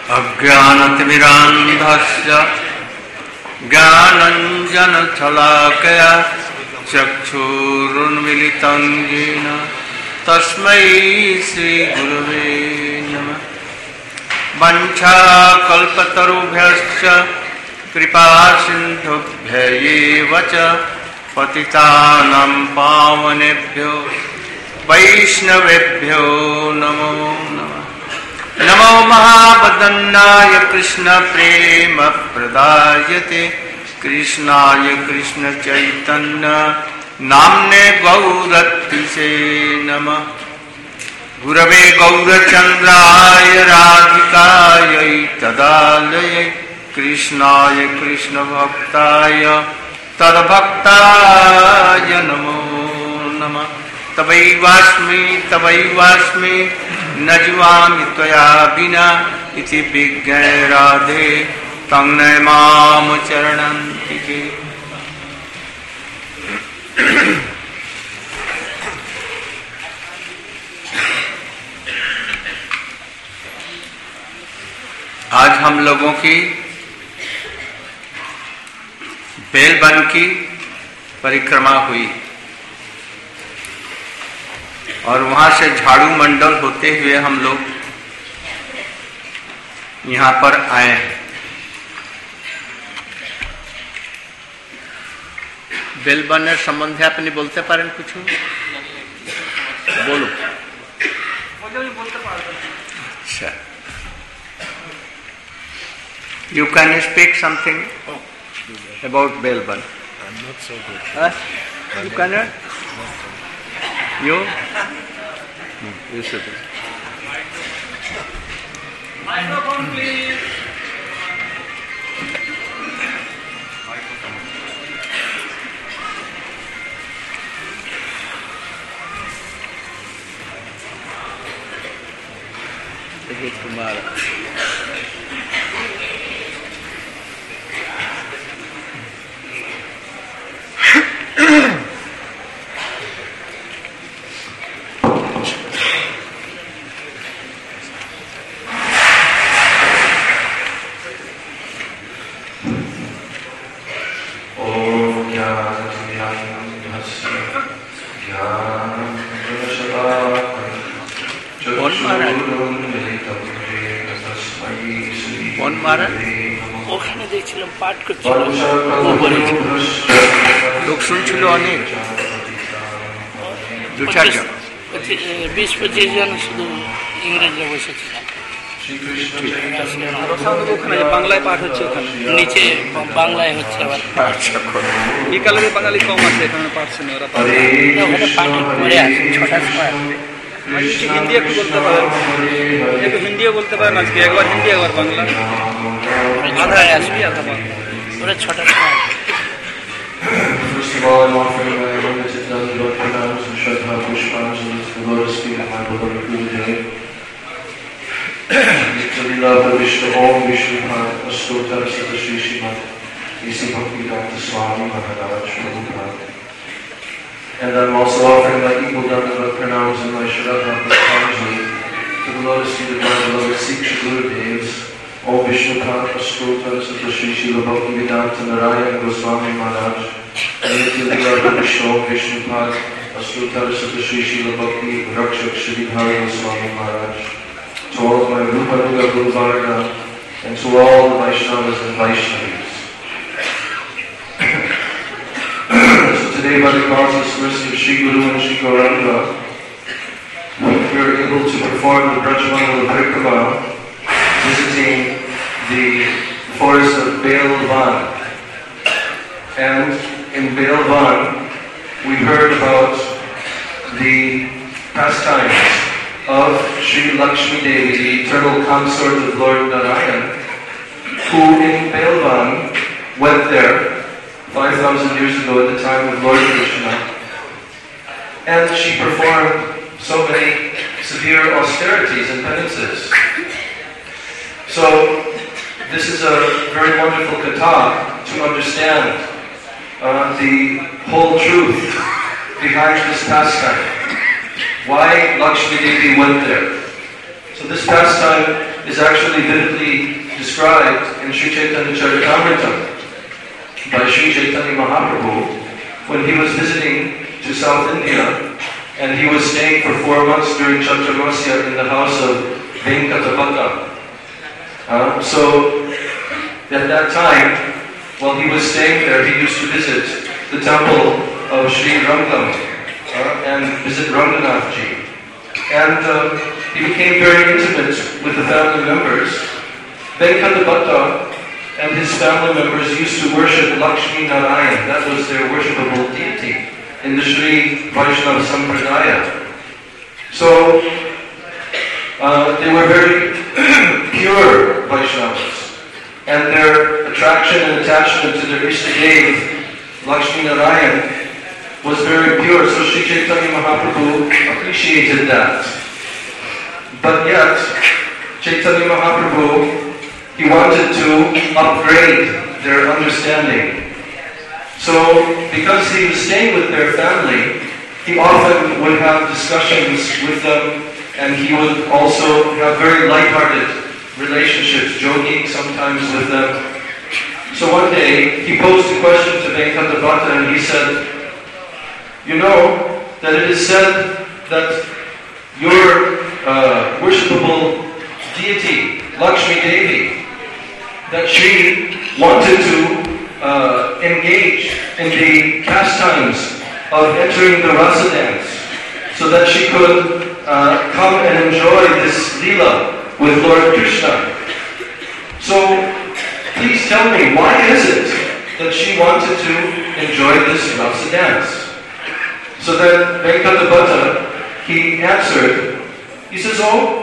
अज्ञानतिमिरान्धस्य ज्ञानञ्जनशलाकया चक्षुरुन्मीलितं येन तस्मै श्रीगुरवे नमः। वञ्चाकल्पतरुभ्यश्च कृपासिन्धुभ्यैव च पतितानां पावनेभ्यो वैष्णवेभ्यो नमो नमः। नमो महावदन्नाय कृष्णप्रेमप्रदायते कृष्णाय कृष्णचैतन्य नाम्ने गौरत्तिसे नमः। गुरवे गौरचन्द्राय राधिकायै तदालये कृष्णाय कृष्णभक्ताय तद्भक्ताय नमो नमः। तवैवास्मि न जीवामि त्वया विना इति विज्ञाय राधे तन्नय माम चरणन्तिके। आज हम लोगों की बेलवन की परिक्रमा हुई और वहां से झाड़ू मंडल होते हुए हम लोग यहां पर आए हैं। बेलबনের সম্বন্ধে আপনি বলতে পারেন কিছু? বলুন। আচ্ছা, you can speak something about Belban. I'm not so good. You cannot? You? You should. Microphone, please. Kumar. ওখানে দেখছিলাম পাঠ করছিল, লোক শুনছিল অনেক, 2-4 জন, 20-25 জন শুধু ইংরেজরা বসেছিল। ওখানে বাংলায় পাঠ হচ্ছে, ওখানে নিচে বাংলায় হচ্ছে। আবার এই কালে বাঙালি কম আছে, এখানে পারছে না ওরা। ওখানে পাঠ করে আসে 6টার সময় আসবে। হিন্দি একটু বলতে পারেন, একটু হিন্দিও বলতে পারেন আজকে, একবার হিন্দি একবার বাংলা, আধা আসবি আধা বাংলা। ওরা 6টার সময় আসবে। First of all, I'm offering my limited Lord pronouns and Shraddha Pushpanjali to the Lotus feet of my beloved Gurudev. Nityalila Vishnu Om Vishnu Bhat Astotar Sata Shri Srimad Isi Bhaktivedanta Swami Maharaj Prabhupada. And I'm also offering my equal Dandavat pronouns and my Shraddha Pushpanjali to the Lotus feet of my beloved Sikh Gurudevs. Om Vishnu Bhat Astotar Sata Shri Srila Bhaktivedanta Narayana Goswami Maharaj. Nityalila Vishnu Om Vishnu Bhat Astotar Sata Shri Srila Bhakti Rakshak Shri Bhari Goswami Maharaj. To all of my Rupa Nuga Guru Varga, and to all the Vaishnavas and Vaishnavis. So today, by the causeless mercy of Shri Guru and Shri Gauranga, we are able to perform the Brajmandala Parikrama, visiting the forest of Belvan. And in Belvan, we heard about the pastimes of Sri Lakshmi Devi, the eternal consort of Lord Narayan, who in Belvan went there 5,000 years ago at the time of Lord Krishna, and she performed so many severe austerities and penances. So this is a very wonderful katha to understand the whole truth behind this pastime. Why Lakshmi Devi went there. So this pastime is actually vividly described in Sri Chaitanya Charitamrita by Sri Chaitanya Mahaprabhu when he was visiting to South India, and he was staying for 4 months during Chaturmasya in the house of Venkatapata. So at that time, while he was staying there, he used to visit the temple of Sri Rangam and visit Ranganathji. And he became very intimate with the family members. Venkatapata and his family members used to worship Lakshmi Narayan. That was their worshipable deity in the Sri Vaishnava Sampradaya. So they were very pure Vaishnavas, and their attraction and attachment to their Ishtadev, Lakshmi Narayan, was very pure. So Sri Chaitanya Mahaprabhu appreciated that. But yet, Chaitanya Mahaprabhu, he wanted to upgrade their understanding. So, because he was staying with their family, he often would have discussions with them, and he would also have very light-hearted relationships, joking sometimes with them. So one day, he posed a question to Venkatapata, and he said, "You know that it is said that your worshipable deity, Lakshmi Devi, that she wanted to engage in the pastimes of entering the rasa dance, so that she could come and enjoy this lila with Lord Krishna. So please tell me, why is it that she wanted to enjoy this rasa dance?" So then Venkatapata, he answered, he says,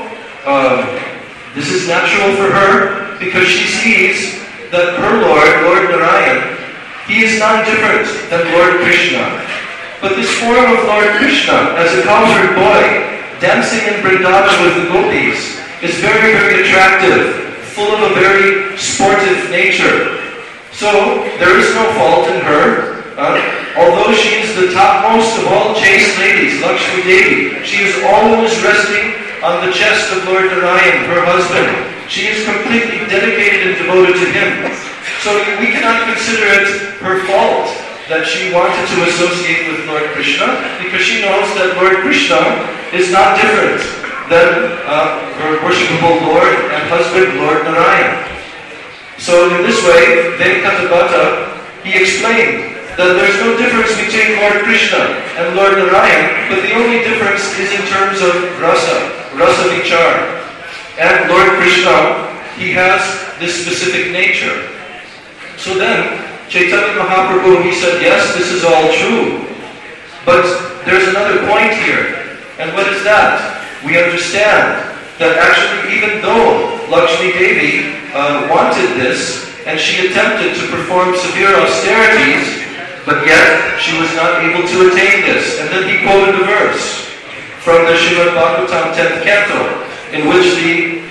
this is natural for her, because she sees that her Lord Narayan, he is not different than Lord Krishna. But this form of Lord Krishna, as a cowherd boy, dancing in Vrindavan with the gopis, is very, very attractive, full of a very sportive nature. So, there is no fault in her. Although she is the topmost of all chaste ladies, Lakshmi Devi, she is always resting on the chest of Lord Narayan, her husband. She is completely dedicated and devoted to him. So we cannot consider it her fault that she wanted to associate with Lord Krishna, because she knows that Lord Krishna is not different than her worshipable Lord and husband, Lord Narayan. So in this way, Venkatapata, he explained that there's no difference between Lord Krishna and Lord Narayan, but the only difference is in terms of rasa vichar. And Lord Krishna, he has this specific nature. So then, Chaitanya Mahaprabhu, he said, yes, this is all true. But there's another point here. And what is that? We understand that actually, even though Lakshmi Devi wanted this, and she attempted to perform severe austerities, but yet she was not able to attain this. And then he quoted a verse from the Srimad Bhagavatam 10th canto, in which the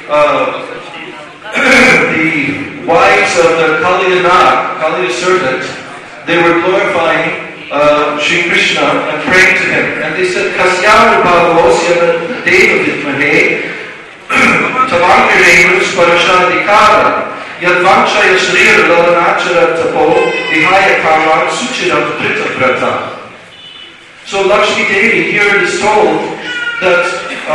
wives of the Kaliya servant, they were glorifying Sri Krishna and praying to him. And they said, Kasyanu bhavavosya deva vidmahe tavankiremus parashadikara yadvanchaya shrira lalanachara tapo vihaya kaman suchiram prita prata. So Lakshmi Devi here is told that,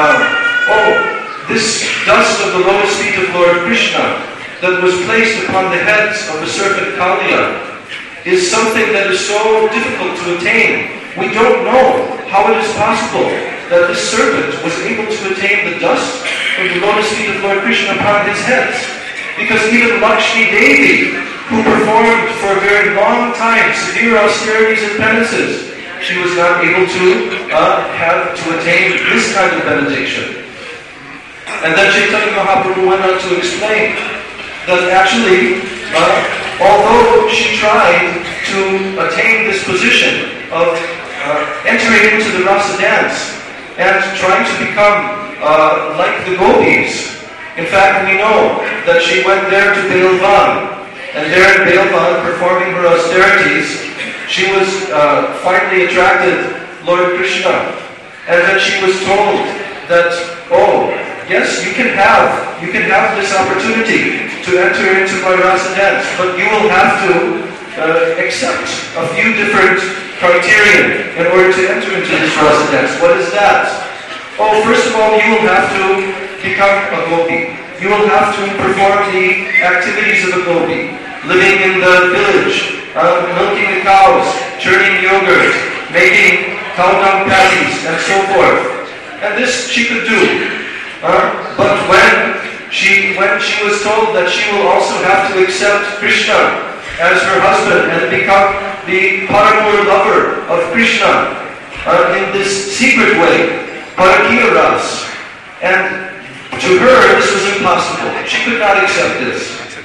this dust of the lotus feet of Lord Krishna that was placed upon the heads of the serpent Kaliya is something that is so difficult to attain. We don't know how it is possible that this serpent was able to attain the dust of the lotus feet of Lord Krishna upon his heads. Because even Lakshmi Devi, who performed for a very long time severe austerities and penances, she was not able to attain this kind of benediction. And then Chaitanya Mahaprabhu went on to explain that actually, although she tried to attain this position of entering into the rasa dance and trying to become like the gopis, in fact, we know that she went there to Belvan, and there in Belvan, performing her austerities, she was finally attracted Lord Krishna, and then she was told that, yes, you can have this opportunity to enter into my rasa dance, but you will have to accept a few different criteria in order to enter into this rasa dance. What is that? Oh, first of all, you will have to become a gopi. You will have to perform the activities of a gopi, living in the village, milking the cows, churning yogurt, making cow dung patties, and so forth. And this she could do. But when she was told that she will also have to accept Krishna as her husband and become the paramore lover of Krishna in this secret way, Parakiya Ras, and to her this was impossible. She could not accept this.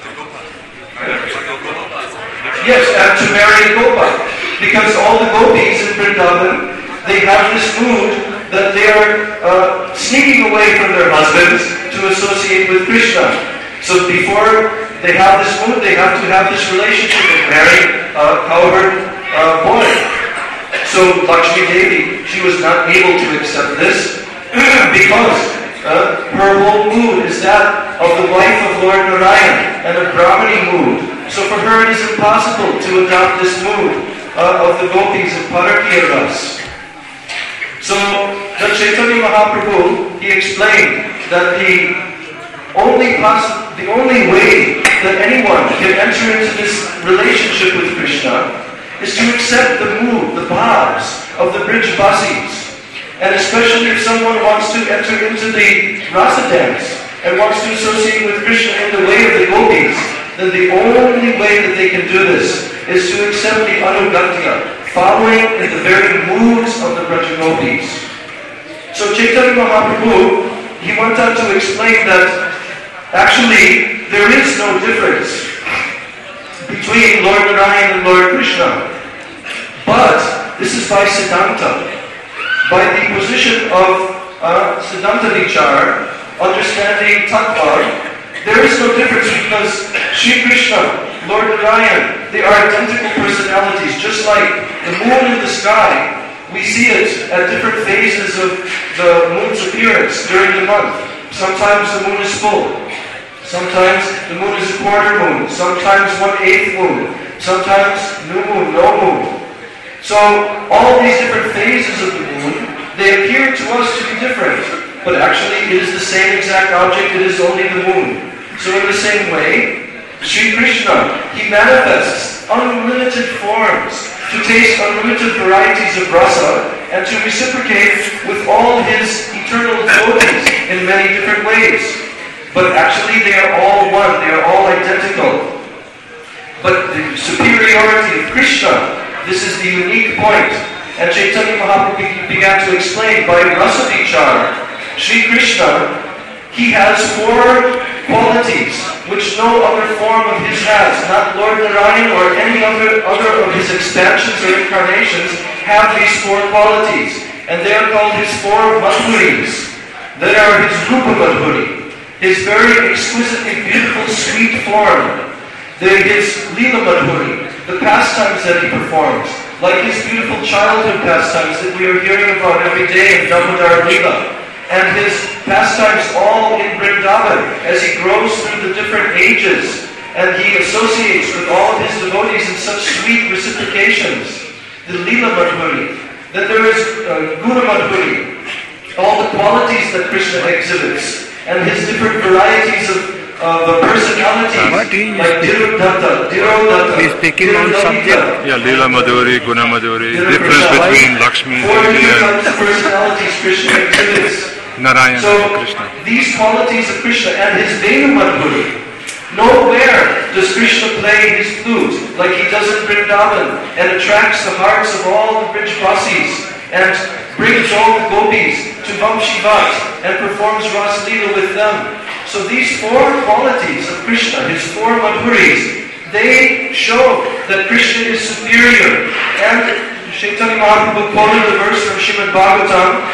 Yes, and to marry Gopa, because all the gopis in Vrindavan, they have this mood that they are sneaking away from their husbands to associate with Krishna. So before they have this mood, they have to have this relationship and marry a cowherd boy. So Lakshmi Devi, she was not able to accept this because her whole mood is that of the wife of Lord Narayan and a Brahmani mood. So for her it is impossible to adopt this mood of the gopis of Parakiya Ras. So the Chaitanya Mahaprabhu, he explained that the only way that anyone can enter into this relationship with Krishna is to accept the mood, the bhavs of the Brijvasis. And especially if someone wants to enter into the rasa dance and wants to associate with Krishna in the way of the gopis, then the only way that they can do this is to accept the anugatya, following in the very moods of the Brajagopis. So Chaitanya Mahaprabhu, he went on to explain that actually there is no difference between Lord Narayan and Lord Krishna. But this is by Siddhanta, by the position of Siddhanta Vichar, understanding Tattva. There is no difference because Shri Krishna, Lord Narayan, they are identical personalities, just like the moon in the sky. We see it at different phases of the moon's appearance during the month. Sometimes the moon is full. Sometimes the moon is a quarter moon. Sometimes 1/8 moon. Sometimes new moon, no moon. So all these different phases of the moon, they appear to us to be different. But actually it is the same exact object, it is only the moon. So in the same way, Sri Krishna, he manifests unlimited forms to taste unlimited varieties of rasa and to reciprocate with all his eternal devotees in many different ways. But actually they are all one, they are all identical. But the superiority of Krishna, this is the unique point. And Chaitanya Mahaprabhu began to explain by rasa vichar, Sri Krishna, he has 4 qualities which no other form of his has. Not Lord Narayan or any other of his expansions or incarnations have these 4 qualities. And they are called his 4 madhuris. They are his rupa madhuri, his very exquisitely beautiful sweet form. They're his lila madhuri, the pastimes that he performs, like his beautiful childhood pastimes that we are hearing about every day in Damodar Lila. And his pastimes all in Vrindavan as he grows through the different ages and he associates with all of his devotees in such sweet reciprocations. The Lila Madhuri. Then there is Guna Madhuri, all the qualities that Krishna exhibits and his different varieties of personalities like Dhirodatta. He's taking on subject. Yeah, Lila Madhuri, Guna Madhuri, difference between Lakshmi Devi and personalities Krishna exhibits. Narayan So and Krishna. These qualities of Krishna and his Venu Madhuri. Nowhere does Krishna play his flute like he does in Vrindavan and attracts the hearts of all the Brijvasis and brings all the gopis to Vamshivat and performs Ras Leela with them. So these 4 qualities of Krishna, his 4 Madhuris, they show that Krishna is superior. And Chaitanya Mahaprabhu quoted the verse from Srimad Bhagavatam,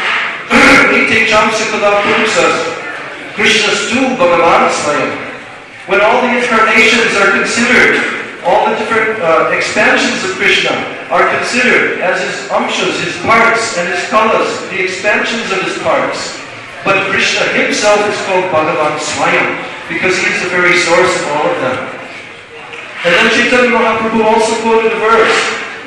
Nite Chamsikala Purusas, Krishnastu Bhagavan Swayam. When all the incarnations are considered, all the different expansions of Krishna are considered as his amshas, his parts, and his kalas, the expansions of his parts, But Krishna himself is called Bhagavan Swayam because he is the very source of all of them. And then Chaitanya Mahaprabhu also quoted a verse.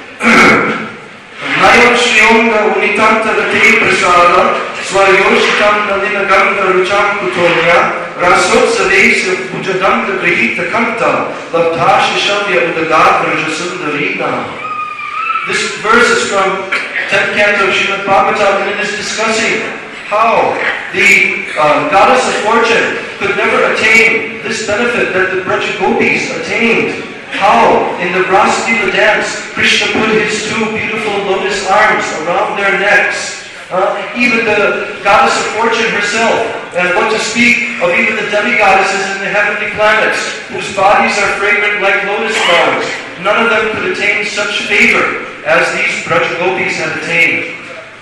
Nayam Shriyonga Unitanta Rate Prasada Swayoshitam Nalina Ganga Rucham Kutonya Rasotsavesa Pujadanta Grihita Kanta Labdha Shishamya Udagatra Jasundarina. This verse is from 10th canto of Srimad Bhagavatam, and it is discussing how the goddess of fortune could never attain this benefit that the Braja Gopis attained. How, in the Rasalila dance, Krishna put his two beautiful lotus arms around their necks. Even the goddess of fortune herself, and what to speak of even the demigoddesses in the heavenly planets, whose bodies are fragrant like lotus flowers. None of them could attain such favor as these Braja Gopis had attained.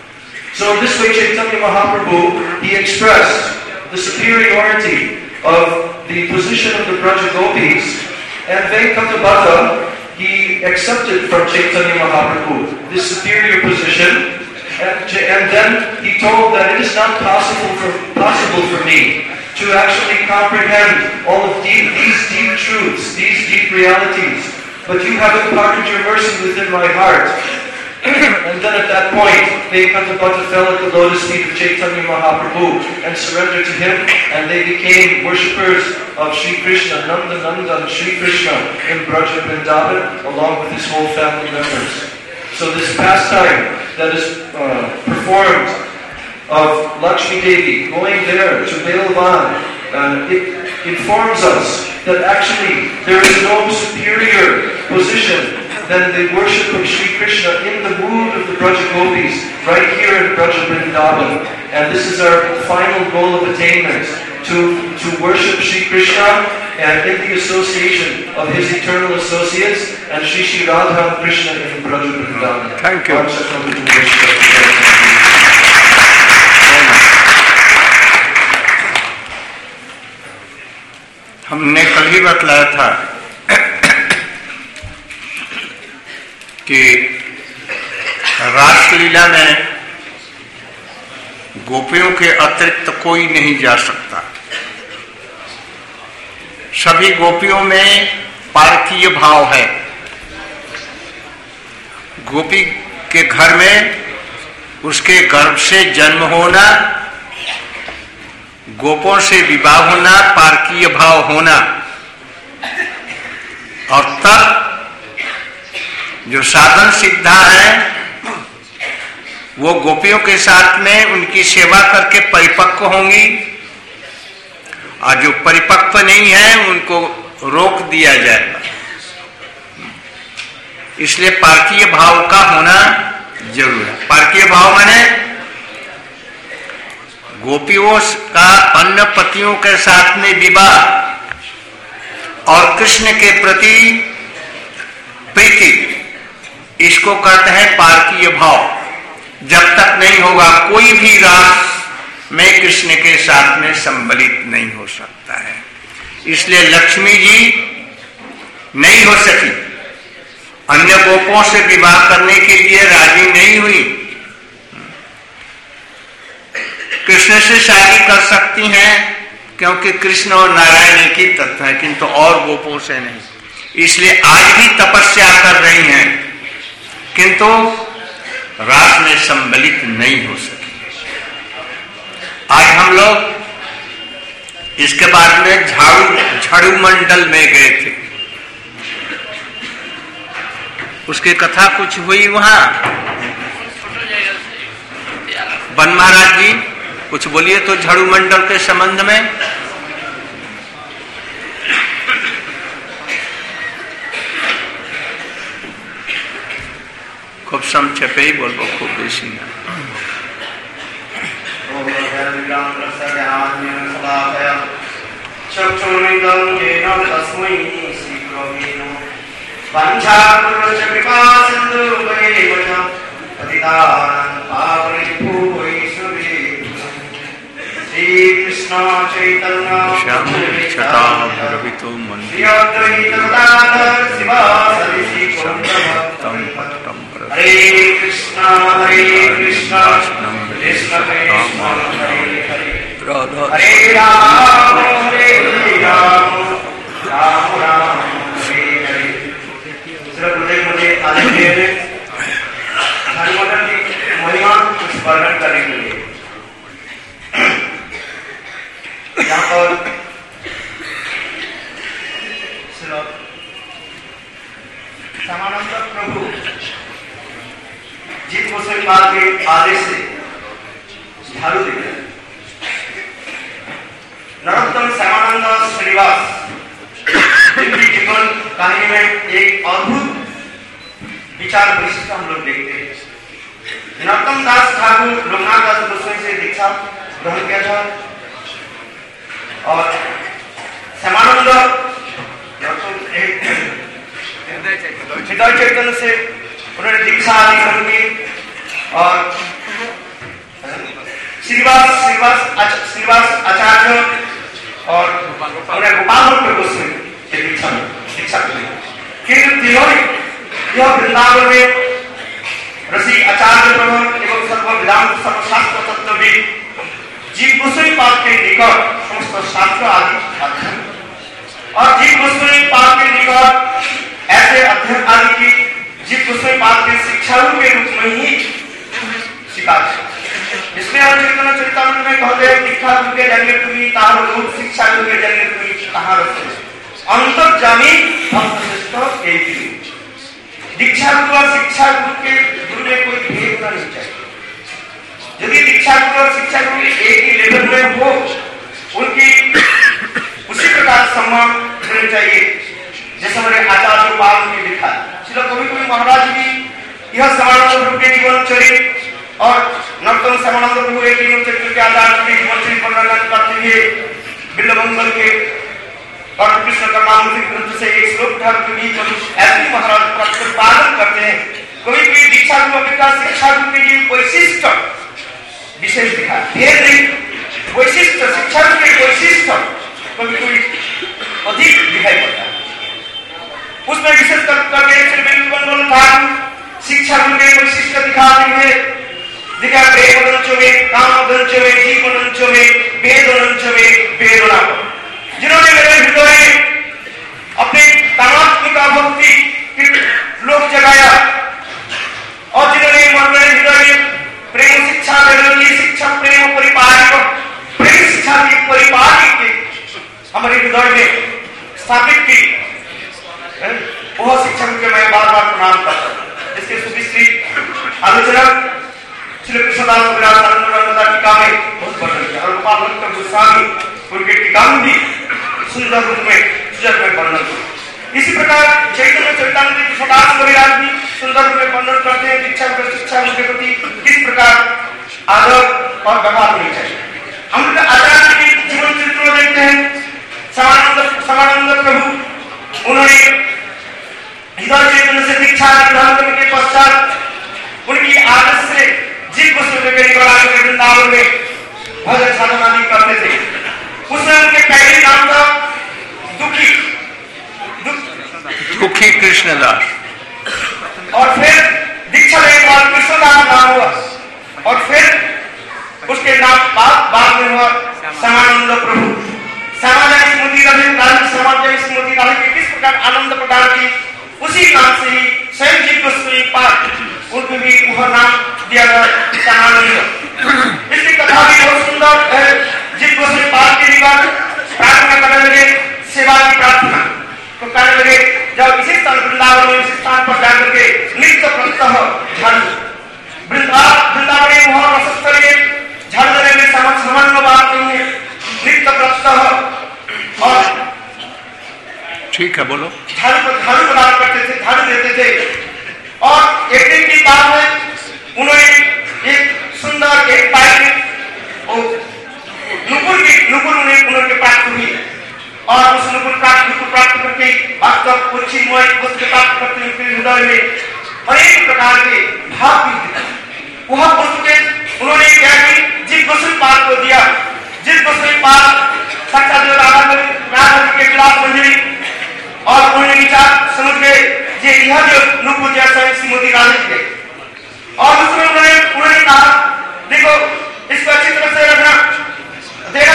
So in this way, Chaitanya Mahaprabhu, he expressed the superiority of the position of the Braja Gopis, and Venkatabhata, he accepted from Chaitanya Mahaprabhu this superior position, and then he told that it is not possible for me to actually comprehend all of these deep truths, these deep realities, but you have imparted your mercy within my heart. And then at that point, Venkatabhata fell at the lotus feet of Chaitanya Mahaprabhu and surrendered to him, and they became worshippers of Sri Krishna, Nanda Nandan Sri Krishna in Braja Vrindavan, along with his whole family members. So this pastime that is performed of Lakshmi Devi going there to Belavan, it informs us that actually there is no superior position than the worship of Sri Krishna in the mood of the Braja Gopis, right here in Braja Vrindavan. And this is our final goal of attainment, to worship Sri Krishna and in the association of his eternal associates and Shri Radha and Krishna in Braja Vrindavan. Thank you. हमने कल ही बतलाया था कि रासलीला में गोपियों के अतिरिक्त कोई नहीं जा सकता। सभी गोपियों में पारकीय भाव है। गोपी के घर में उसके गर्भ से जन्म होना, गोपों से विवाह होना, पारकीय भाव होना, और तब जो साधन सिद्धा है वो गोपियों के साथ में उनकी सेवा करके परिपक्व होंगी, और जो परिपक्व नहीं है उनको रोक दिया जाएगा। इसलिए पारकीय भाव का होना जरूर है। पारकीय भाव माने गोपियों का अन्य पतियों के साथ में विवाह और कृष्ण के प्रति प्रीति, इसको कहते हैं पारकीय भाव। जब तक नहीं होगा कोई भी रास में कृष्ण के साथ में सम्मिलित नहीं हो सकता है। इसलिए लक्ष्मी जी नहीं हो सकी, अन्य गोपों से विवाह करने के लिए राजी नहीं हुई। कृष्ण से शादी कर सकती हैं क्योंकि कृष्ण और नारायण एक ही तत्व है, किंतु और गोपों से नहीं। इसलिए आज भी तपस्या कर रही हैं किंतु रास में सम्मिलित नहीं हो सकी। आज हम लोग इसके बाद में झाड़ू मंडल में गए थे, उसकी कथा कुछ हुई वहां। बन महाराज जी कुछ बोलिए तो झाड़ू मंडल के संबंध में। खूब संक्षेपे ही बोलो, खूब बेसी ना। Krishna Chaitanya छटा भरवितो मंदिर Hare Krishna Krishna Krishna Hare Hare Radha हरे राम राम राम हरे हरे। सिर्फ मुझे आदेश हनुमान की महिमा कुछ वर्णन करने के लिए यहाँ पर श्यामानंद प्रभु जीत गोस्वामी महाराज के आदेश से झाड़ू देते हैं। नरोत्तम श्यामानंद श्रीनिवास जिनकी जीवन कहानी में एक अद्भुत विचार विशिष्ट हम लोग देखते हैं। नरोत्तम दास ठाकुर लोकनाथ दास गोस्वामी से दीक्षा ग्रहण किया था और श्यामानंद हृदय चैतन्य से उन्होंने दीक्षा आदि ग्रहण की और श्रीवास आचार्य और उन्हें गोपाल गोस्वामी से दीक्षा दी। किंतु तीनों यह वृंदावन में ऋषि आचार्य एवं सर्व वेदांत सर्वशास्त्र तत्वविद जीव गोस्वामी पाद के निकट समस्त शास्त्र आदि अध्ययन और जीव गोस्वामी पाद के निकट ऐसे अध्ययन आदि की जीव गोस्वामी पाद के शिक्षाओं के रूप में ही स्वीकार। इसलिए हम चैतन्य चरितामृत में कहते हैं दीक्षा के जन्य तुम्हें तार रूप शिक्षा के जन्य तुम्हें कहाँ रखते अंतर्जामी भक्त श्रेष्ठ एक ही। दीक्षा गुरु और शिक्षा गुरु के गुरु में कोई भेद नहीं चाहिए। यदि दीक्षा गुरु और शिक्षा गुरु एक ही लेवल में हो उनकी उसी प्रकार सम्मान होना चाहिए जैसे हमारे आचार्य पाल ने लिखा। श्रील कवि महाराज भी यह श्यामानंद प्रभु के जीवन चरित्र और नरोत्तम श्यामानंद प्रभु के जीवन चरित्र के आधार पर जीवन चरित्र वर्णन करते हुए बिल्वमंगल के और कृष्ण कर्मामृत ग्रंथ से एक श्लोक उठा ऐसे महाराज प्रतिपादन करते हैं। कोई भी दीक्षा गुरु का शिक्षा गुरु के लिए वैशिष्ट विशेष दिखा भेद नहीं वैशिष्ट शिक्षा गुरु के वैशिष्ट कोई अधिक दिखाई पड़ता है। उसमें विशेष करके शिक्षा गुरु के वैशिष्ट दिखाते हुए दिखा प्रेम दंचो में काम दंचो में जीवन दंचो में वेद दंचो में वेदना जिन्होंने मेरे हृदय में अपने कामात्मिका भक्ति लोक जगाया और जिन्होंने मेरे हृदय में प्रेम शिक्षा शिक्षा प्रेम परिपालिक प्रेम शिक्षा की परिपालिक हमारे हृदय में स्थापित की वह शिक्षा के मैं बार बार प्रणाम करता हूँ। इसके सुविश्री आलोचना श्री कृष्णदास टीका में बहुत वर्णन किया और गोपाल गोस्वामी उनके टीका भी सुंदर रूप में सुजन में वर्णन किया। इसी प्रकार चैतन्य चरितामृत कृष्णदास कविराज भी सुंदर रूप में वर्णन करते हैं दीक्षा शिक्षा उनके प्रति किस प्रकार आदर और व्यवहार होनी चाहिए। हम आचार्य के जीवन चरित्र में देखते हैं श्यामानंद प्रभु उन्होंने हृदय चैतन्य से दीक्षा ग्रहण करने के पश्चात उनकी आदत से जीव गोस्वामी के वृंदावन में भजन साधन आदि करते थे। उसमें उनके पहले नाम था दुखी कृष्णदास और फिर दीक्षा लेने के बाद कृष्णदास नाम हुआ और फिर उसके नाम बाद में हुआ श्यामानंद प्रभु। श्यामाजन स्मृति श्यामाजन स्मृति किस प्रकार आनंद प्रदान की उसी नाम से ही स्वयं जीव गोस्वामी पाद उनको भी वह नाम दिया गया श्यामानंद। इसकी कथा भी बहुत सुंदर है। जीव गोस्वामी पाद के निकट प्रार्थना करने लगे सेवा की प्रार्थना तो करने लगे जब इसी स्थान वृंदावन में इस स्थान पर जाकर के नित्य प्रत्यह झाड़ू वृंदावन वह रसस्थलीय झाड़ू देने में सामान्य बात नहीं है। नित्य प्रत्यह और ठीक है बोलो झाड़ू प्रदान करते थे झाड़ू देते थे और एक दिन की बात है उन्होंने एक सुंदर एक बाइक नुपुर उन्होंने प्राप्त हुई और उस नुपुर प्राप्त करके वास्तव चिन्मय वस्तु प्राप्त करते हुए हृदय में अनेक प्रकार के भाव भी वह वस्तु उन्होंने क्या की जीव गोस्वामी पाद को दिया। जीव गोस्वामी पाद साक्षात राधा के विलास मंजरी और उन्होंने विचार समझ गए ये यह जो नुपुर जैसा श्रीमती राधिक थे और उसमें उन्होंने कहा देखो इसको अच्छी तरह से रखना देख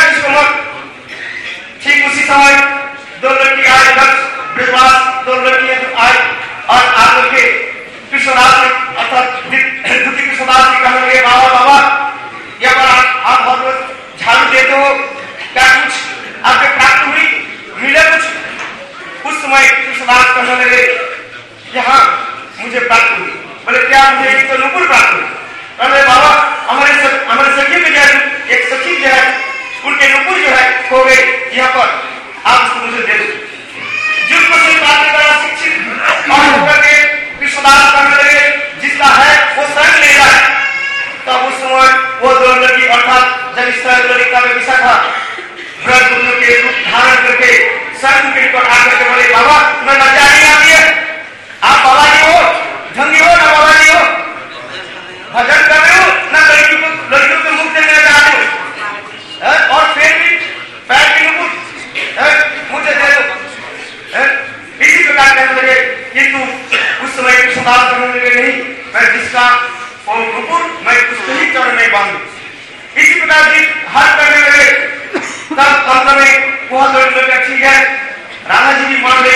खो गई यहाँ पर, आप उसको मुझे दे दो। जिसको सही बात के द्वारा शिक्षित और होकर के कृष्णदास करने लगे, जिसका है वो स्वयं ले रहा है। तब उस समय वो दो लड़की अर्थात जब इस लड़का में विशाखा व्रत के रूप धारण करके स्वयं के ऊपर आकर के बोले, बाबा तुम्हें लज्जा नहीं आती है? आप बाबा जी हो, ढंगी हो ना बाबा जी हो, भजन कर रहे हो ना लड़कियों को मुख देने जा रहे हो, और फिर भी पैर की मुकुट मुझे दे दो। इसी प्रकार कहने लगे, किंतु उस समय कृष्णदास कहने लगे, नहीं, मैं जिसका और मुकुट मैं उसके ही चरण में बांधू। इसी प्रकार जी हर करने लगे। तब अंत में वह लड़का ठीक है, राधा जी भी मान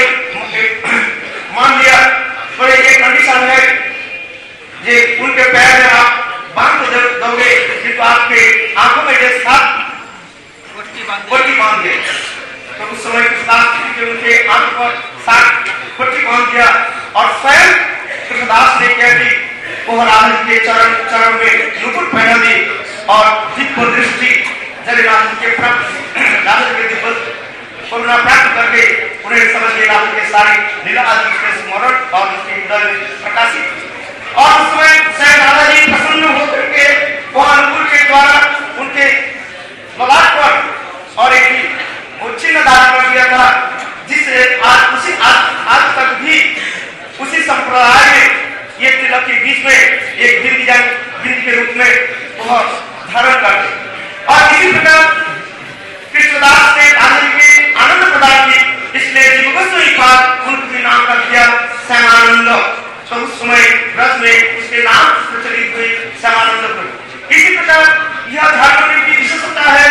लिया। बड़े एक कंडीशन है, ये उनके पैर में आप बांध दोगे, किंतु आपके आंखों में जैसे साथ पट्टी बांध दे। तो उस समय कृष्णदास जी उनके आंख पर साथ पट्टी बांध दिया, और स्वयं कृष्णदास ने क्या की, वो राधा जी के चरण में मुकुट पहना दी, और दिव्य दृष्टि जगन्नाथ के प्राप्त राधा जी के दिव्य करुणा प्राप्त करके उन्हें समझ लिया राधा के सारे लीला आदि के स्मरण और उनके हृदय में प्रकाशित। और उस समय स्वयं राधा जी प्रसन्न होकर के वह अनुकूल के द्वारा उनके ललाट पर और एक वो चिन्ह धारण कर दिया था, जिसे आज तक भी उसी संप्रदाय में ये तिलक के बीच में एक बिंदी के रूप में वह धारण करते। और इसी प्रकार कृष्णदास ने राधा जी के आनंद प्रदान की, इसलिए उनके नाम रख दिया श्यामानंद। तो उस समय व्रत में उसके नाम प्रचलित हुई श्यामानंद। इसी प्रकार यह झारखंड की विशेषता है,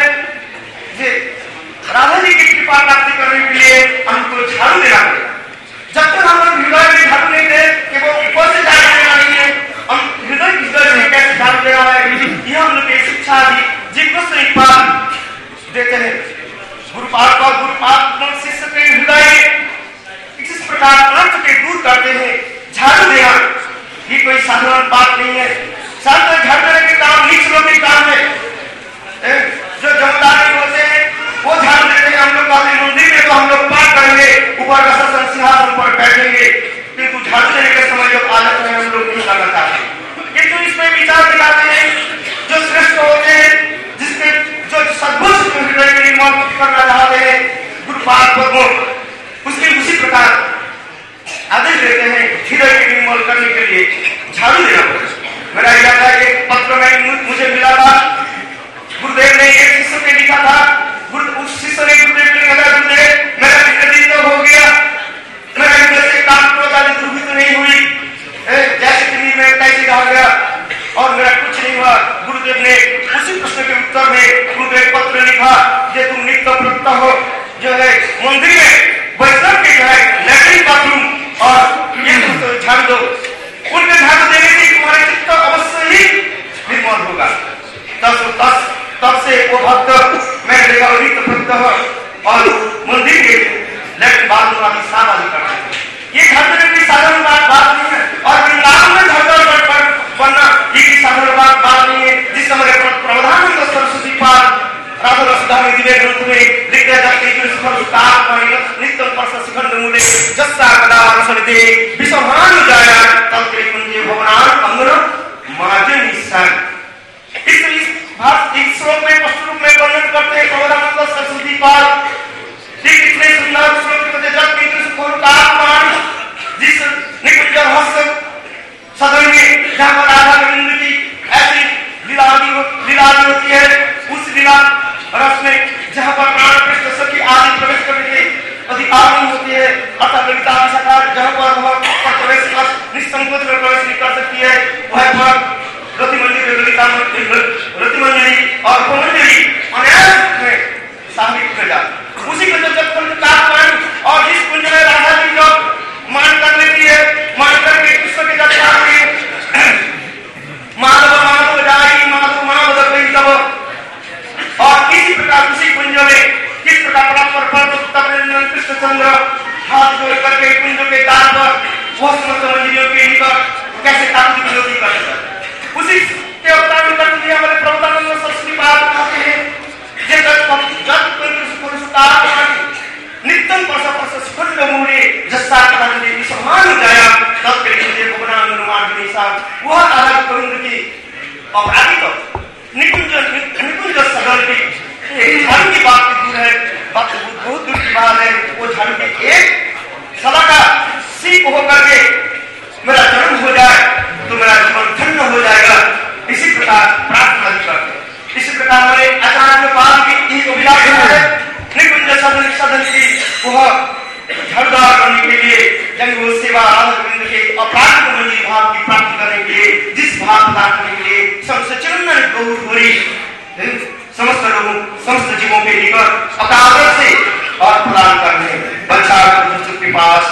राधा जी की कृपा प्राप्ति करने के लिए हमको झाड़ू देना पड़ेगा। जब तक हम लोग हृदय में झाड़ू नहीं दे कि वो ऊपर से झाड़ू देना नहीं है, हम हृदय में कैसे झाड़ू देना है, यह हम लोग की शिक्षा दी जिनको से देते हैं। गुरुपाद शिष्य के हृदय इस प्रकार अंत के दूर करते हैं। झाड़ू देना ये कोई साधारण बात नहीं है। साधारण घर में के काम नीच लोग के काम है। जो जमदार होते हैं वो झाड़ू देते हैं। हम लोग कहते हैं मंदिर में तो हम लोग पाठ करेंगे, ऊपर का सिंहासन पर बैठेंगे, किंतु झाड़ू देने के समय जो आदत है हम लोग नहीं करना चाहते। किंतु इसमें विचार दिलाते हैं जो श्रेष्ठ होते हैं, जिसमें जो सद्गुण हृदय के निर्माण करना चाहते हैं, गुरुपाद उसके उसी प्रकार आदेश देते हैं हृदय के निर्मल करने के लिए झाड़ू देना पड़ेगा। मेरा याद है एक पत्र में मुझे मिला था, गुरुदेव ने एक शिष्य ने लिखा था। उस शिष्य ने गुरुदेव को लिखा, गुरुदेव मेरा हृदय तो हो गया, मेरा हृदय से काम क्रोध आदि दुर्भित नहीं हुई, जैसे नींद में तैसे रह गया और मेरा कुछ नहीं हुआ। गुरुदेव ने उसी प्रश्न के उत्तर में गुरुदेव पत्र लिखा, ये तुम नित्य प्रवृत्त हो, जो है मंदिर में वैष्णव के जो है लैट्रिन बाथरूम और ये झाड़ दो, उनके झाड़ देने से तुम्हारे चित्त अवश्य ही निर्मल होगा। तब से वो भक्त मैं देखा नित्य प्रवृत्त हो और मंदिर के लैट्रिन बाथरूम आदि साफ आदि करना है। ये घर में कोई साधारण बात नहीं है, और वृंदावन में घर बनना ये भी साधारण बात नहीं है। जिस समय प्रधानमंत्री सरस्वती पाद राधा रसदा में दिव्य ग्रंथ में लिखा जाता है कि नित्यम परस शिखंड मूले जस्सा कदा रसनते विश्वमान जाया तंत्रे कुंजे भवनान अंगन माजे निशान। इस श्लोक में स्पष्ट रूप में वर्णन करते हैं प्रधानमंत्री सरस्वती पाद कितने सुंदर श्लोक के जब जिस निकुंज रहस्य सदन में जहाँ पर राधा गोविंद की ऐसी लीला होती है, उस लीला रस में जहाँ पर प्राण कृष्ण सखी आदि प्रवेश करने की अधिकार नहीं होती है, अतः ललिता विशाखा जहाँ पर वह प्रवेश निसंकोच में प्रवेश नहीं कर सकती है, वह पर रति मंदिर रति मंजरी और उपमंजरी अनेक में शामिल हो जाती। उसी के जब कुंज का और जिस कुंज में राधा जी लोग मान कर लेती है, मान करके कृष्ण के जब माधव माधव जाई माधव माधव गई तब, और इसी प्रकार उसी कुंज में किस प्रकार कृष्ण चंद्र हाथ जोड़ करके कुंज के दान पर वह समस्त मंजिलों के निकट कैसे कांति विरोधी कर सकता। उसी के अवतार में करते हमारे प्रभुतानंद सरस्वती पाद कहते हैं जब अपराधी को निकुंज सदन की झाड़ू की बात दूर है, बात बहुत दूर की बात है। वो झाड़ू की एक सदा का सीप होकर के मेरा जन्म हो जाए तो मेरा जीवन धन्य हो जाएगा, इसी प्रकार प्रार्थना भी करते। इसी प्रकार हमारे आचार्य पाल की एक अभिलाषा है निकुंज सदन की वह झाड़ूदार करने के लिए, जब वो सेवा आनंद के अपराध को मंदिर भाव की प्राप्ति करने के लिए, जिस भाव प्राप्त करने के लिए सबसे चंदन गौर हो रही समस्त लोगों समस्त जीवों के निकट अकादर से और प्रदान करने बच्चा के पास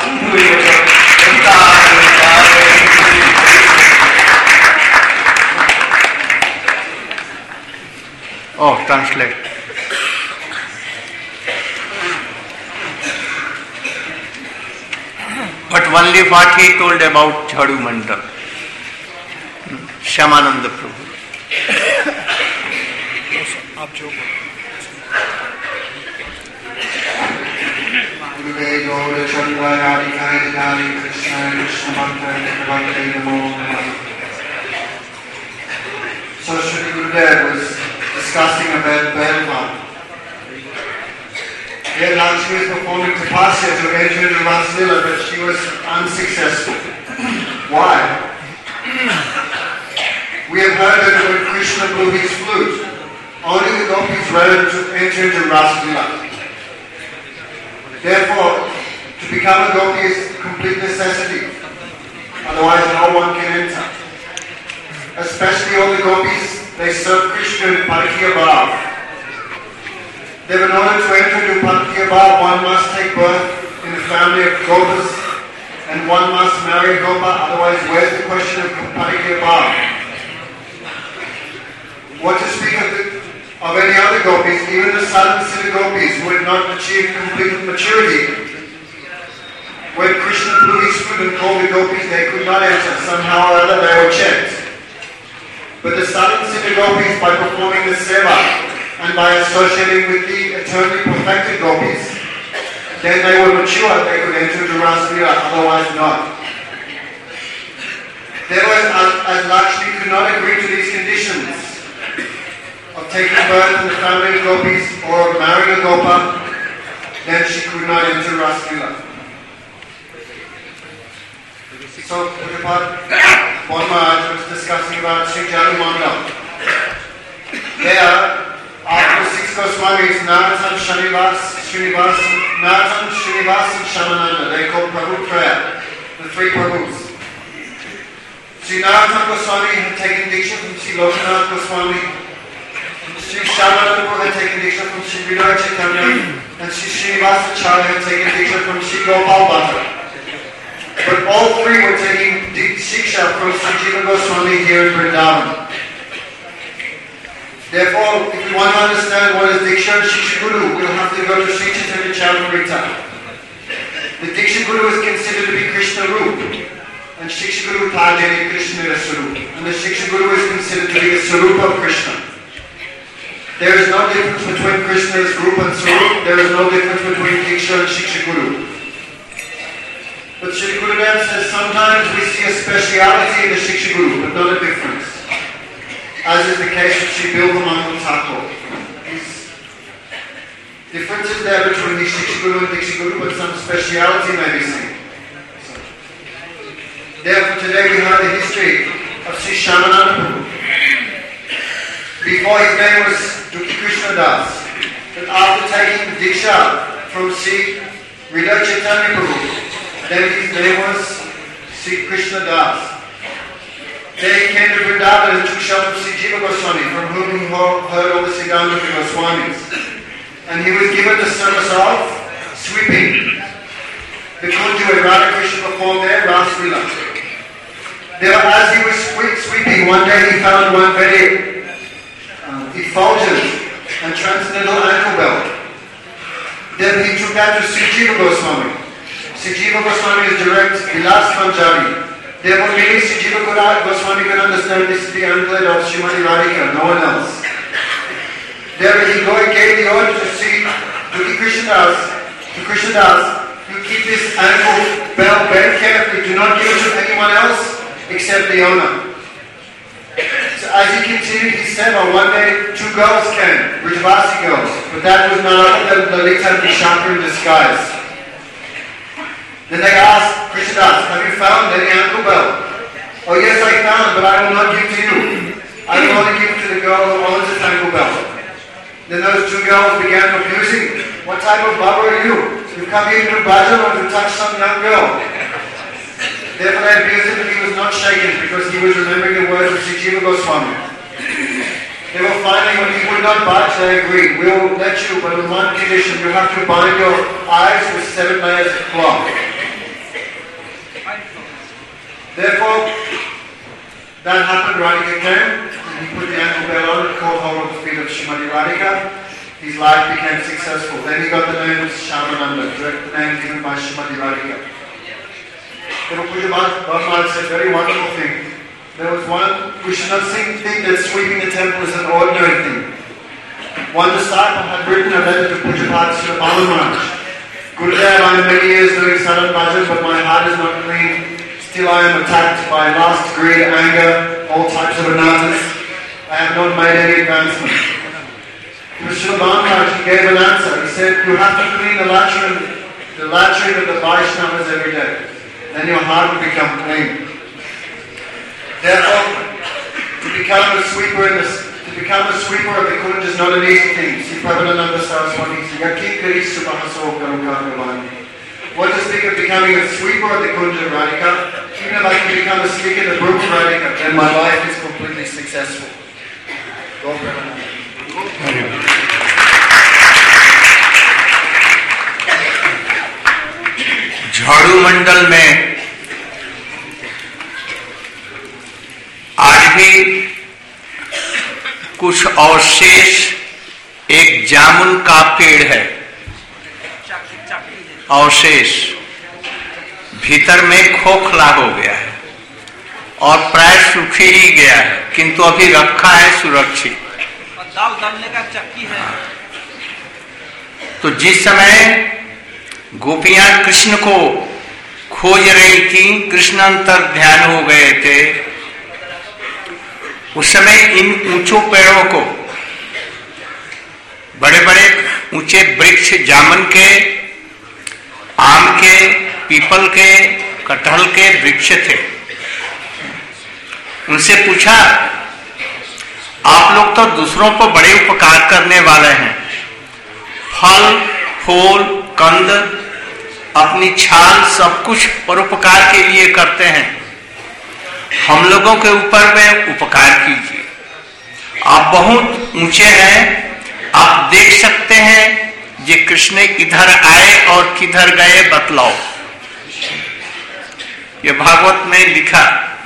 translate. But only what he told about Jhadu Mandal, Shyamananda Prabhu. So Shri Gurudev was discussing about Bhaivan. Here Lakshmi was performing tapasya to enter into Raslila, but she was unsuccessful. Why? We have heard that when Krishna blew his flute, only the gopis ran to enter into Raslila. Therefore, to become a gopi is complete necessity. Otherwise no one can enter. Especially all the gopis, they serve Krishna in Parakya Bhav. Then in order to enter into Parakya Bhav, one must take birth in the family of Gopas and one must marry a Gopa, otherwise where's the question of Parakya Bhav? What to speak of any other gopis, even the Sadhu gopis who had not achieved complete maturity. When Krishna blew his flute and called the gopis, they could not enter. Somehow or other they were checked. But the Sadhu gopis, by performing the seva and by associating with the eternally perfected gopis, then they were mature, they could enter into Raslila, otherwise not. Therefore, as Lakshmi could not agree to these conditions of taking birth in the family of gopis or of marrying a gopa, then she could not enter Raslila. So, Bon Maharaj was discussing about Sri Jhadu Mandal. There, after 6 Goswamis, Naratan, Srinivas, and Shamananda, they called Prabhu Traya, the three Prabhus. Sri Naratan Goswami had taken diksha from Sri Lokanath Goswami, Sri Shamananda had taken diksha from Sri Vinaya Chaitanya, and Sri Srinivasacharya had taken diksha from Sri Gopal Bhatta. But all three were taking Shiksha from Sanjeeva Goswami here in Vrindavan. Therefore, if we want to understand what is Diksha and Shiksha Guru, we'll have to go to Sri Chaitanya Charitamrita. The Diksha Guru is considered to be Krishna Roop, and Shiksha Guru Pajani Krishna Sarup. And the Shiksha Guru is considered to be the Sarup of Krishna. There is no difference between Krishna's Rup and Sarup. There is no difference between Diksha and Shiksha Guru. But Shri Gurudev says sometimes we see a speciality in the Shiksha Guru, but not a difference. As is the case with Shri Bilvamangal Thakur. These differences there between the Shiksha Guru and Diksha Guru, but some speciality may be seen. Therefore today we have the history of Sri Shyamananda Prabhu. Before his name was Dukhi Krishna Das, but after taking Diksha from Sri Hridaya Chaitanya Prabhu, then his name was Sri Krishna Das. Then he came to Vrindavan and took shelter from Sri Jiva Goswami, from whom he heard all the Siddhanta Goswamis. And he was given the service of sweeping. The kunju and Radha Krishna performed there, Raslila. There, as he was sweeping, one day he found one very effulgent and transcendental ankle belt. Then he took that to Sri Jiva Goswami. Sri Jiva Goswami is direct Vilas Panjabi. Therefore, merely Sri Jiva Goswami can understand this is the anklet of Srimati Radhika, no one else. Therefore, he gave the order to Sri Krishna Das, you keep this ankle belt very carefully. Do not give it to anyone else except the owner. So as he continued, he said, one day 2 girls came, Brijavasi girls, but that was none other than Lalita and Vishaka in disguise. Then they asked Krishnadas, have you found any ankle bell? Oh yes, I found, but I will not give to you. I will only give to the girl who owns this ankle bell. Then those 2 girls began abusing. What type of baba are you? You come here to bhajan or to touch some young girl? Therefore they abused him, and he was not shaken because he was remembering the words of Sri Jiva Goswami. They were finally, when he would not budge, they agreed, we will let you, but on one condition, you have to bind your eyes with 7 layers of cloth. Therefore, that happened. Radhika came, and he put the ankle bell on and caught hold of the feet of Srimati Radhika. His life became successful. Then he got the name of Shyamananda, direct name given by Srimati Radhika. But Puja Bhagwan said a very wonderful thing. There was one, we should not think that sweeping the temple is an ordinary thing. One disciple had written a letter to Puja Bhagwan Maharaj. Gurudev, I am many years doing sadhan bhajan, but my heart is not clean. Still I am attacked by lust, greed, anger, all types of anarthas. I have not made any advancement. To Srila Maharaj, he gave an answer. He said, you have to clean the latrine of the Vaishnavas every day. Then your heart will become clean. Therefore, to become a sweeper of the Kunj is not an easy thing. See Prabhupada Saraswati says, what to speak of becoming a sweeper of the Kunj of Radhika? Even if I can become a stick in the brook of Radhika, then my life is completely successful. Go Prabhupada. झाड़ू मंडल में आज भी कुछ अवशेष एक जामुन का पेड़ है, अवशेष भीतर में खोखला हो गया है और प्राय सूख ही गया है, किंतु अभी रखा है सुरक्षित। दाल डालने का चक्की है। तो जिस समय गोपियां कृष्ण को खोज रही थी, कृष्ण अंतर ध्यान हो गए थे, उस समय इन ऊंचों पेड़ों को, बड़े बड़े ऊंचे वृक्ष जामुन के, आम के, पीपल के, कटहल के वृक्ष थे। उनसे पूछा, आप लोग तो दूसरों को बड़े उपकार करने वाले हैं, फल फूल कंद अपनी छाल सब कुछ परोपकार के लिए करते हैं, हम लोगों के ऊपर में उपकार कीजिए। आप बहुत ऊंचे हैं, आप देख सकते हैं ये कृष्ण इधर आए और किधर गए बतलाओ। ये भागवत में लिखा,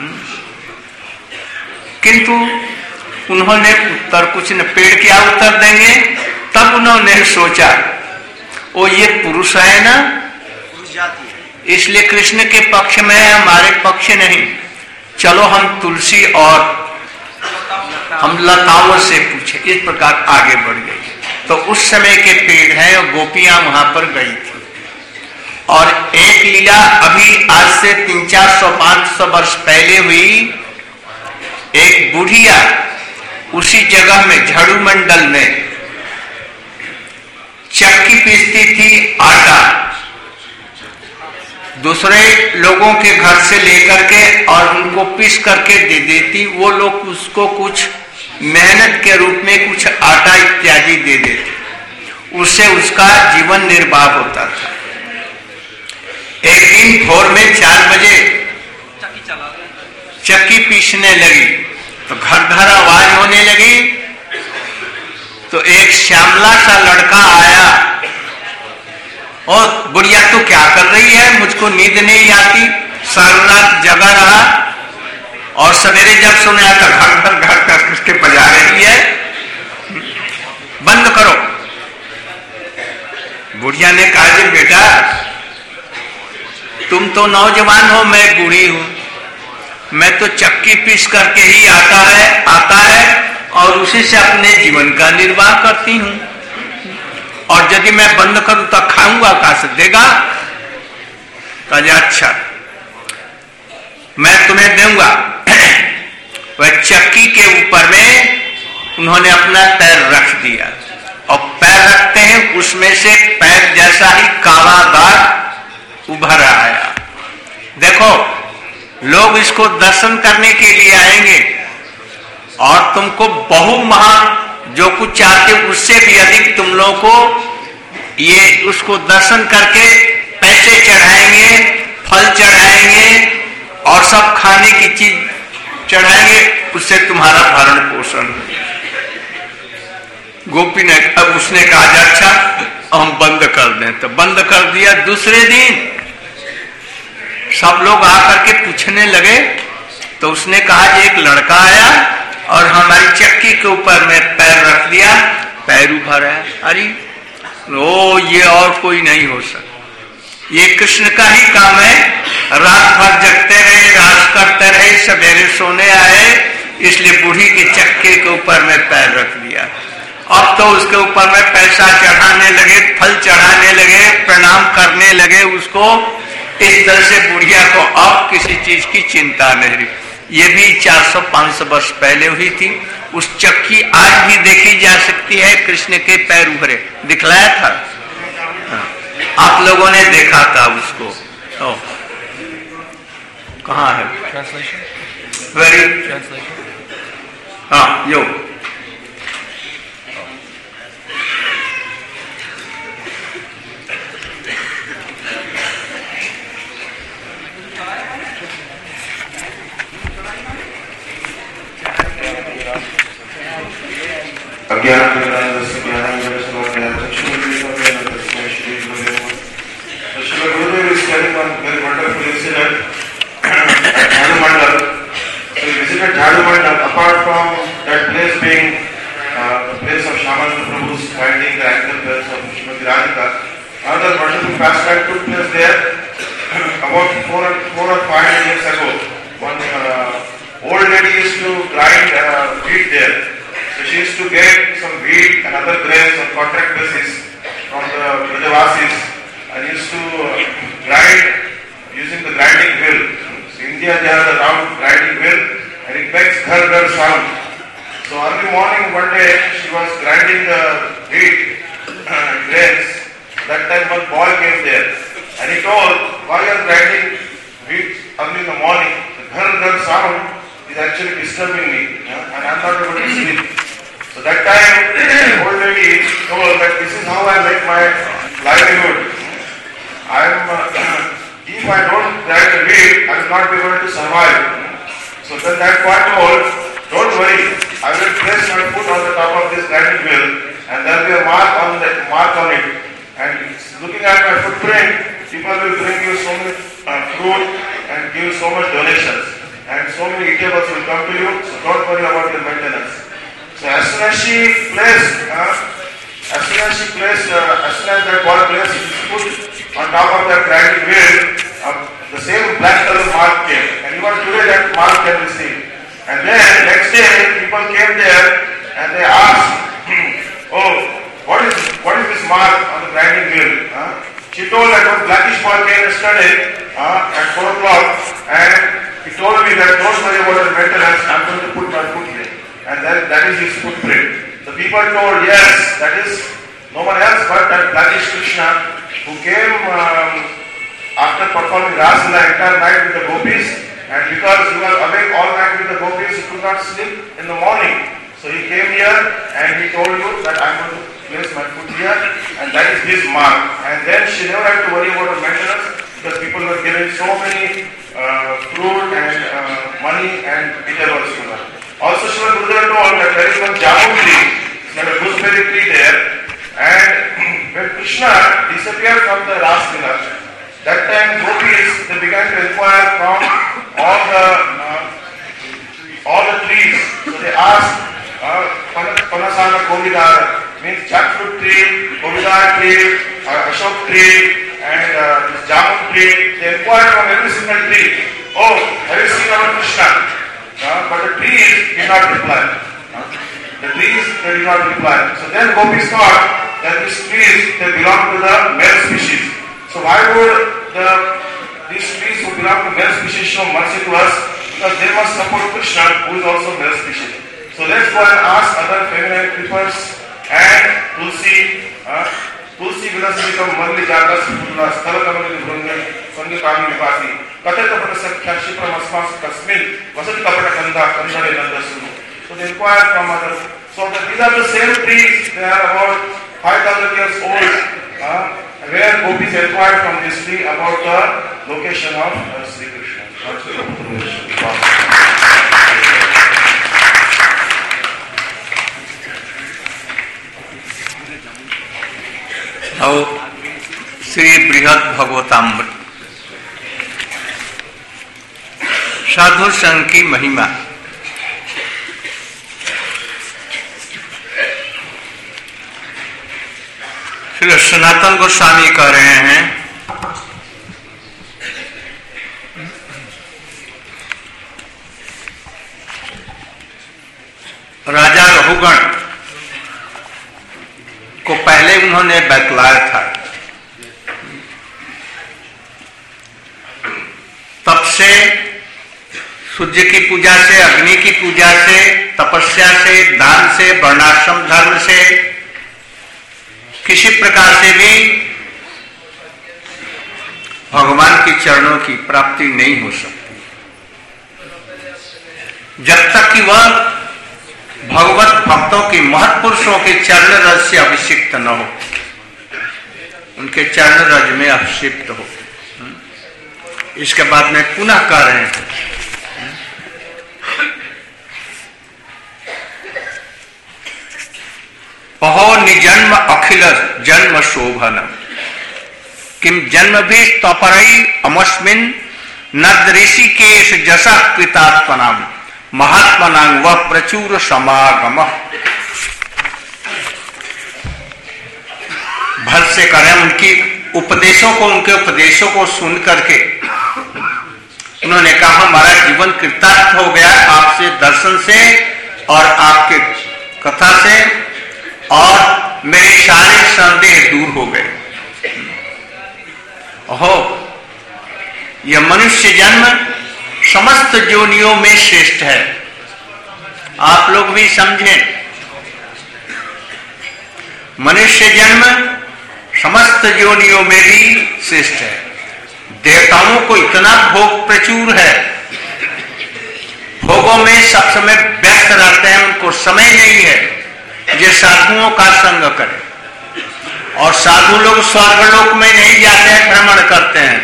किंतु उन्होंने उत्तर कुछ न, पेड़ क्या उत्तर देंगे। तब उन्होंने सोचा, ओ ये पुरुष है ना, इसलिए कृष्ण के पक्ष में है, हमारे पक्ष नहीं। चलो हम तुलसी और हम लताओं से पूछे। इस प्रकार आगे बढ़ गई। तो उस समय के पेड़ हैं और गोपियां वहां पर गई थी। और एक लीला अभी आज से 300-400-500 वर्ष पहले हुई। एक बुढ़िया उसी जगह में झाड़ू मंडल में चक्की पीसती थी आटा, दूसरे लोगों के घर से लेकर के और उनको पीस करके दे देती। वो लोग उसको कुछ मेहनत के रूप में कुछ आटा इत्यादि दे देते, उससे उसका जीवन निर्वाह होता था। एक दिन भोर में 4 बजे चक्की पीसने लगी तो घर घर आवाज होने लगी। तो एक श्यामला सा लड़का आया, और बुढ़िया तो क्या कर रही है, मुझको नींद नहीं आती। सारी रात जगा रहा और सवेरे जब सुना तो घर घर उसके बजा रही है, बंद करो। बुढ़िया ने कहा, जी बेटा तुम तो नौजवान हो, मैं बूढ़ी हूं, मैं तो चक्की पीस करके ही आता है और उसी से अपने जीवन का निर्वाह करती हूं, और यदि मैं बंद करूं तो खाऊंगा कहां से देगा। कहा, अच्छा मैं तुम्हें दूंगा, वह चक्की के ऊपर में उन्होंने अपना पैर रख दिया और पैर रखते हैं उसमें से पैर जैसा ही काला दाग उभर आया। देखो, लोग इसको दर्शन करने के लिए आएंगे और तुमको बहुमहान जो कुछ चाहते उससे भी अधिक तुम लोगों को ये उसको दर्शन करके पैसे चढ़ाएंगे, फल चढ़ाएंगे और सब खाने की चीज चढ़ाएंगे, उससे तुम्हारा भरण पोषण। गोपी ने अब उसने कहा अच्छा हम बंद कर दें, तो बंद कर दिया। दूसरे दिन सब लोग आकर के पूछने लगे तो उसने कहा एक लड़का आया और हमारी चक्की के ऊपर में पैर रख दिया, पैर उभर है। अरे ओ, ये और कोई नहीं हो सकता, ये कृष्ण का ही काम है। रात भर जगते रहे, राज करते रहे, सवेरे सोने आए, इसलिए बूढ़ी के चक्के के ऊपर में पैर रख दिया। अब तो उसके ऊपर में पैसा चढ़ाने लगे, फल चढ़ाने लगे, प्रणाम करने लगे उसको। इस तरह से बुढ़िया को अब किसी चीज की चिंता नहीं रही। ये भी 400-500 वर्ष पहले हुई थी। उस चक्की आज भी देखी जा सकती है, कृष्ण के पैर उभरे, दिखलाया था। आप लोगों ने देखा था उसको। कहाँ है ट्रांसलेशन? Very translation. हाँ, यो Srila Gurudev is telling one very wonderful incident at Jhadu Mandal. So he visited Jhadu Mandal. Apart from that place being the place of Shamananda Prabhu's finding the ankle bells of Srimati Radhika, another wonderful pastime took place there about 400 or 500 years ago. One old lady used to grind wheat there. So she used to get some wheat and other grains on contract basis from the Brajavasis and used to grind using the grinding wheel. So in India they have the round grinding wheel and it makes ghar ghar sound. So early morning one day she was grinding the wheat grains. That time one boy came there and he told, why you are grinding wheat early in the morning? The ghar ghar sound is actually disturbing me and I am not able to sleep. So that time the old lady told that this is how I make my livelihood. If I don't grind the wheat, I will not be able to survive. So then that boy told, don't worry, I will place my foot on the top of this grinding wheel and there will be a mark on it. And looking at my footprint, people will bring you so many fruit and give so much donations. And so many eatables will come to you, so don't worry about your maintenance. So as soon as that boy placed his foot on top of that grinding wheel, the same black color mark came. And even today that mark can be seen. And then next day people came there and they asked, oh, what is this mark on the grinding wheel? She told that one blackish boy came yesterday at 4 o'clock and he told me that don't worry about the maintenance, I'm going to put my foot here. And that is his footprint. The people told, yes, that is no one else but that blackish Krishna who came after performing Ras the entire night with the gopis, and because he was awake all night with the gopis, he could not sleep in the morning. So he came here and he told you that I am going to place my foot here, and that is his mark. And then she never had to worry about the maintenance because people were giving so many fruit and money and eatables to her. Also, Srila Gurudev told that there is one jamun tree, like a gooseberry tree there, and when Krishna disappeared from the Ras Leela, that time gopis they began to inquire from all the trees. So they asked Panasana Kovidara, means jackfruit tree, Kovidara tree, Ashok tree, and this jamun tree. They inquired from every single tree. Oh, have you seen our Krishna? But the trees did not reply. The trees they did not reply. So then gopis thought that these trees they belong to the male species. So why would these trees who belong to male species show mercy to us? because they must support Krishna, who is also very special. So let's go and ask other feminine creepers and Tulsi Vinasamitam Mali Jata Sipurna Stalakamali Brunga Sangikami Vipasi Katakapata Sakya Shipra Masmas Kasmin Vasat Kapata Kanda Kandare Nandasunu. So they inquire from others. So these are the same trees, they are about 5,000 years old. Where gopis inquired from this tree about the location of Sri Krishna. और श्री बृहद भगवतामृत साधु संघ की महिमा। श्री सनातन गोस्वामी कह रहे हैं राजा रघुगण को पहले उन्होंने बतलाया था, तब से सूर्य की पूजा से, अग्नि की पूजा से, तपस्या से, दान से, वर्णाश्रम धर्म से किसी प्रकार से भी भगवान के चरणों की प्राप्ति नहीं हो सकती जब तक कि वह भगवत भक्तों की महत्पुरुषों के चरण रज से अभिषिक्त न हो, उनके चरण रज में अभिषिक्त हो। इसके बाद में पुनः कह रहे हैं अहो निजन्म अखिल जन्म शोभन किम जन्म भी तपरई अमस्मिन नदृषि केश जसा कृतात्मनाम महात्मनांग वह प्रचुर समागम। भर से करें उनकी उपदेशों को, उनके उपदेशों को सुन करके उन्होंने कहा हमारा जीवन कृतार्थ हो गया आपसे दर्शन से और आपके कथा से, और मेरे सारे संदेह दूर हो गए। ओहो, यह मनुष्य जन्म समस्त योनियों में श्रेष्ठ है। आप लोग भी समझें, मनुष्य जन्म समस्त योनियों में भी श्रेष्ठ है। देवताओं को इतना भोग प्रचुर है, भोगों में सब समय व्यस्त रहते हैं, उनको समय नहीं है जो साधुओं का संग करें। और साधु लोग स्वर्गलोक में नहीं जाते हैं, भ्रमण करते हैं,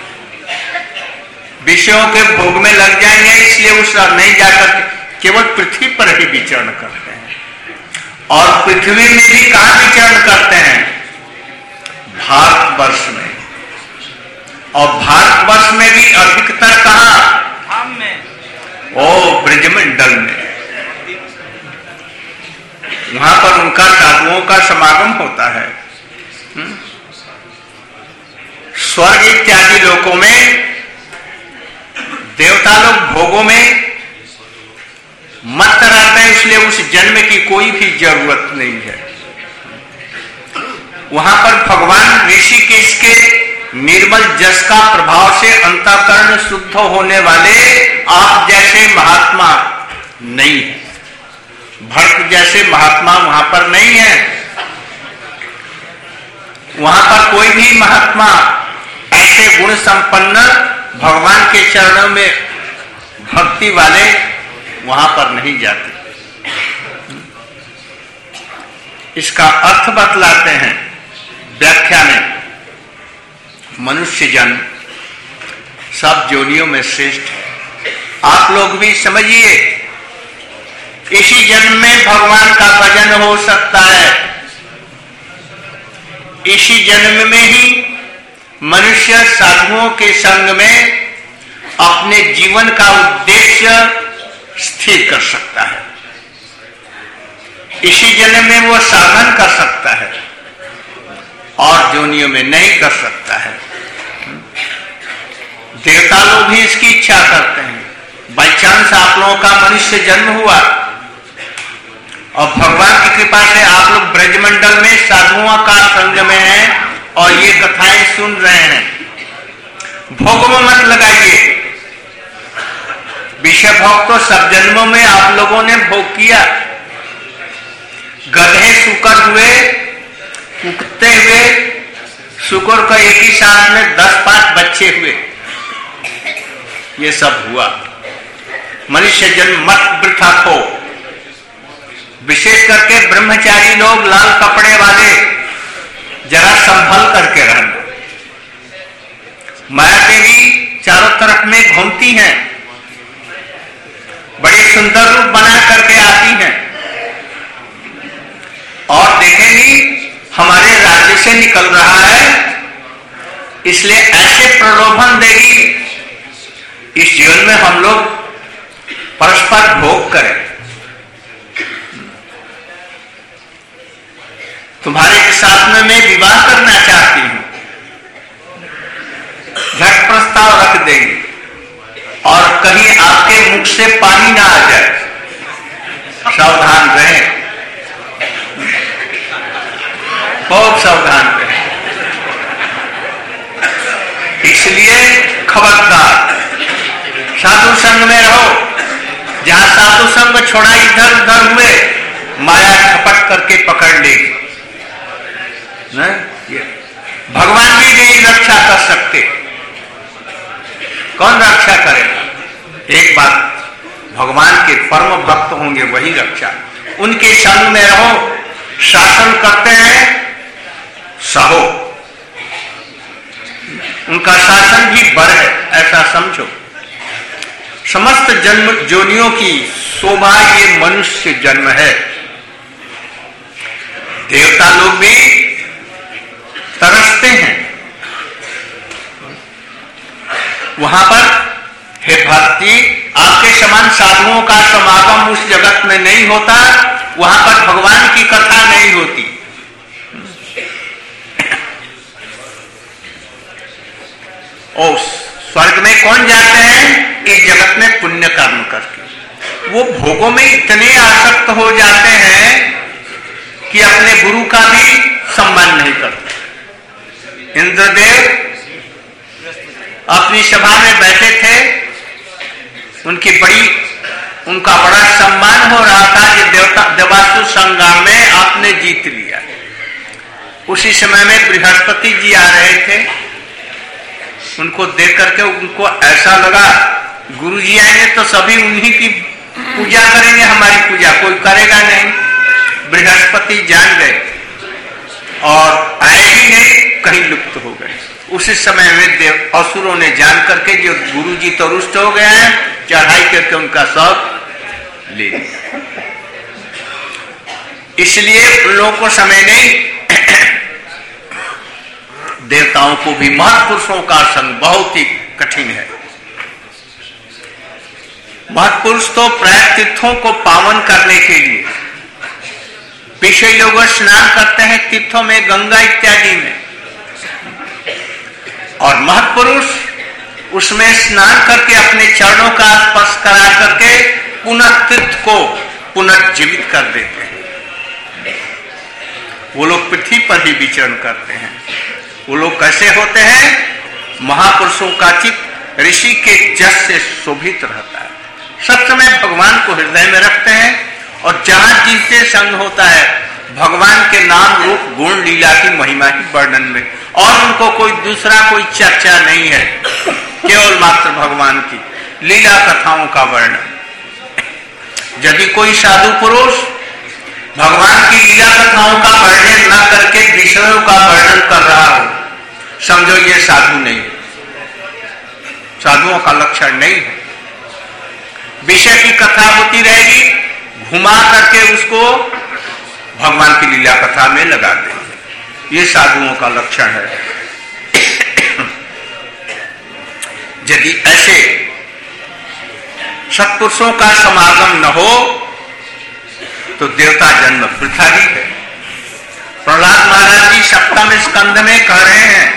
विषयों के भोग में लग जाएंगे, इसलिए उस नहीं जाकर केवल पृथ्वी पर ही विचरण करते हैं। और पृथ्वी में भी कहां विचरण करते हैं? भारतवर्ष में। और भारतवर्ष में भी अधिकतर कहां? ओ ब्रजमंडल में। वहां पर उनका साधुओं का समागम होता है। स्वर्ग इत्यादि लोकों में देवता लोग भोगों में मत रहते हैं, इसलिए उस जन्म की कोई भी जरूरत नहीं है। वहां पर भगवान ऋषिकेश के निर्मल जस का प्रभाव से अंतःकरण शुद्ध होने वाले आप जैसे महात्मा नहीं है, भक्त जैसे महात्मा वहां पर नहीं है। वहां पर कोई भी महात्मा ऐसे गुण संपन्न भगवान के चरणों में भक्ति वाले वहां पर नहीं जाते। इसका अर्थ बतलाते हैं व्याख्या में, मनुष्य जन्म सब योनियों में श्रेष्ठ है। आप लोग भी समझिए, इसी जन्म में भगवान का भजन हो सकता है। इसी जन्म में ही मनुष्य साधुओं के संग में अपने जीवन का उद्देश्य स्थिर कर सकता है। इसी जन्म में वो साधन कर सकता है और योनियों में नहीं कर सकता है। देवता लोग भी इसकी इच्छा करते हैं। बाई चांस आप लोगों का मनुष्य जन्म हुआ और भगवान की कृपा से आप लोग ब्रजमंडल में साधुओं का संग में हैं और ये कथाएं सुन रहे हैं। भोग में मत लगाइए, विषय भोग तो सब जन्मों में आप लोगों ने भोग किया। गधे शुकर हुए, कुत्ते हुए, शुकर का एक ही साथ में 10-5 बच्चे हुए, ये सब हुआ। मनुष्य जन्म मत वृथा खो। विशेष करके ब्रह्मचारी लोग, लाल कपड़े वाले, जरा संभल करके रहना। माया देवी चारों तरफ में घूमती हैं, बड़े सुंदर रूप बना करके आती हैं, और देखेंगी हमारे राज्य से निकल रहा है, इसलिए ऐसे प्रलोभन देगी इस जीवन में हम लोग परस्पर भोग करें। तुम्हारे साथ में मैं विवाह करना चाहती हूं, झट प्रस्ताव रख देंगे, और कहीं आपके मुख से पानी ना आ जाए, सावधान रहें, बहुत सावधान रहें। इसलिए खबरदार, साधु संग में रहो। जहां साधु संग छोड़ा इधर उधर हुए, माया झपट करके पकड़ लेगी। भगवान भी नहीं रक्षा कर सकते, कौन रक्षा करेगा? एक बात, भगवान के परम भक्त होंगे वही रक्षा। उनके संग में रहो, शासन करते हैं, सहो, उनका शासन भी बर है, ऐसा समझो। समस्त जन्म जोनियों की शोभा ये मनुष्य जन्म है। देवता लोग भी तरसते हैं वहां पर। हे भक्ति, आपके समान साधुओं का समागम उस जगत में नहीं होता, वहां पर भगवान की कथा नहीं होती। और स्वर्ग में कौन जाते हैं? इस जगत में पुण्य कर्म करके। वो भोगों में इतने आसक्त हो जाते हैं कि अपने गुरु का भी सम्मान नहीं करते। इंद्रदेव अपनी सभा में बैठे थे, उनका बड़ा सम्मान हो रहा था कि देवासुर संग्राम में आपने जीत लिया। उसी समय में बृहस्पति जी आ रहे थे, उनको देख करके उनको ऐसा लगा गुरु जी आएंगे तो सभी उन्हीं की पूजा करेंगे, हमारी पूजा कोई करेगा नहीं। बृहस्पति जान गए और आए ही नहीं, कहीं लुप्त हो गए। उसी समय में देव असुरों ने जान करके जो गुरु जी तो रुष्ट हो गए हैं, चढ़ाई करके उनका शव ले लिया। इसलिए उन लोगों को समय नहीं। देवताओं को भी महत्पुरुषों का संग बहुत ही कठिन है। महत्पुरुष तो प्राय तीर्थों को पावन करने के लिए विषय लोग स्नान करते हैं तीर्थों में, गंगा इत्यादि में, और महत्पुरुष उसमें स्नान करके अपने चरणों का स्पर्श करा करके पुनः तीर्थ को पुनर्जीवित कर देते हैं। वो लोग पृथ्वी पर ही विचरण करते हैं। वो लोग कैसे होते हैं? महापुरुषों का चित्त ऋषि के जस से शोभित रहता है। सब समय भगवान को हृदय में रखते हैं, और जहां जिससे संग होता है भगवान के नाम रूप गुण लीला की महिमा ही वर्णन में, और उनको कोई दूसरा कोई चर्चा नहीं है, केवल मात्र भगवान की लीला कथाओं का वर्णन। यदि कोई साधु पुरुष भगवान की लीला कथाओं का वर्णन न करके विषयों का वर्णन कर रहा हो, समझो ये साधु नहीं, साधुओं का लक्षण नहीं है। विषय की कथा होती रहेगी, घुमा करके उसको भगवान की लीला कथा में लगा देंगे, ये साधुओं का लक्षण है। यदि ऐसे सत्पुरुषों का समागम न हो तो देवता जन्म वृथा ही है। प्रहलाद महाराज जी सप्तम स्कंद में कह रहे हैं,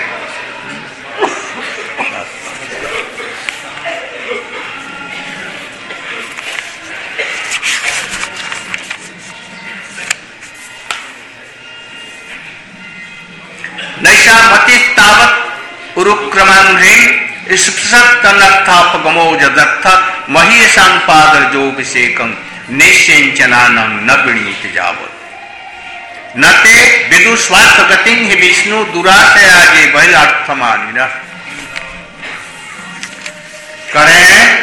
नैषा मति तावत उरुक्रमान्धेन स्पृशत्तनर्थापगमो जदर्थ महीयसां पादरजोभिषेकं निश्चेचनानं न गृणीत जावत् न ते विदुस्वार्थ गतिं हि विष्णु दुराशया जे बहिरार्थमानिनः। करें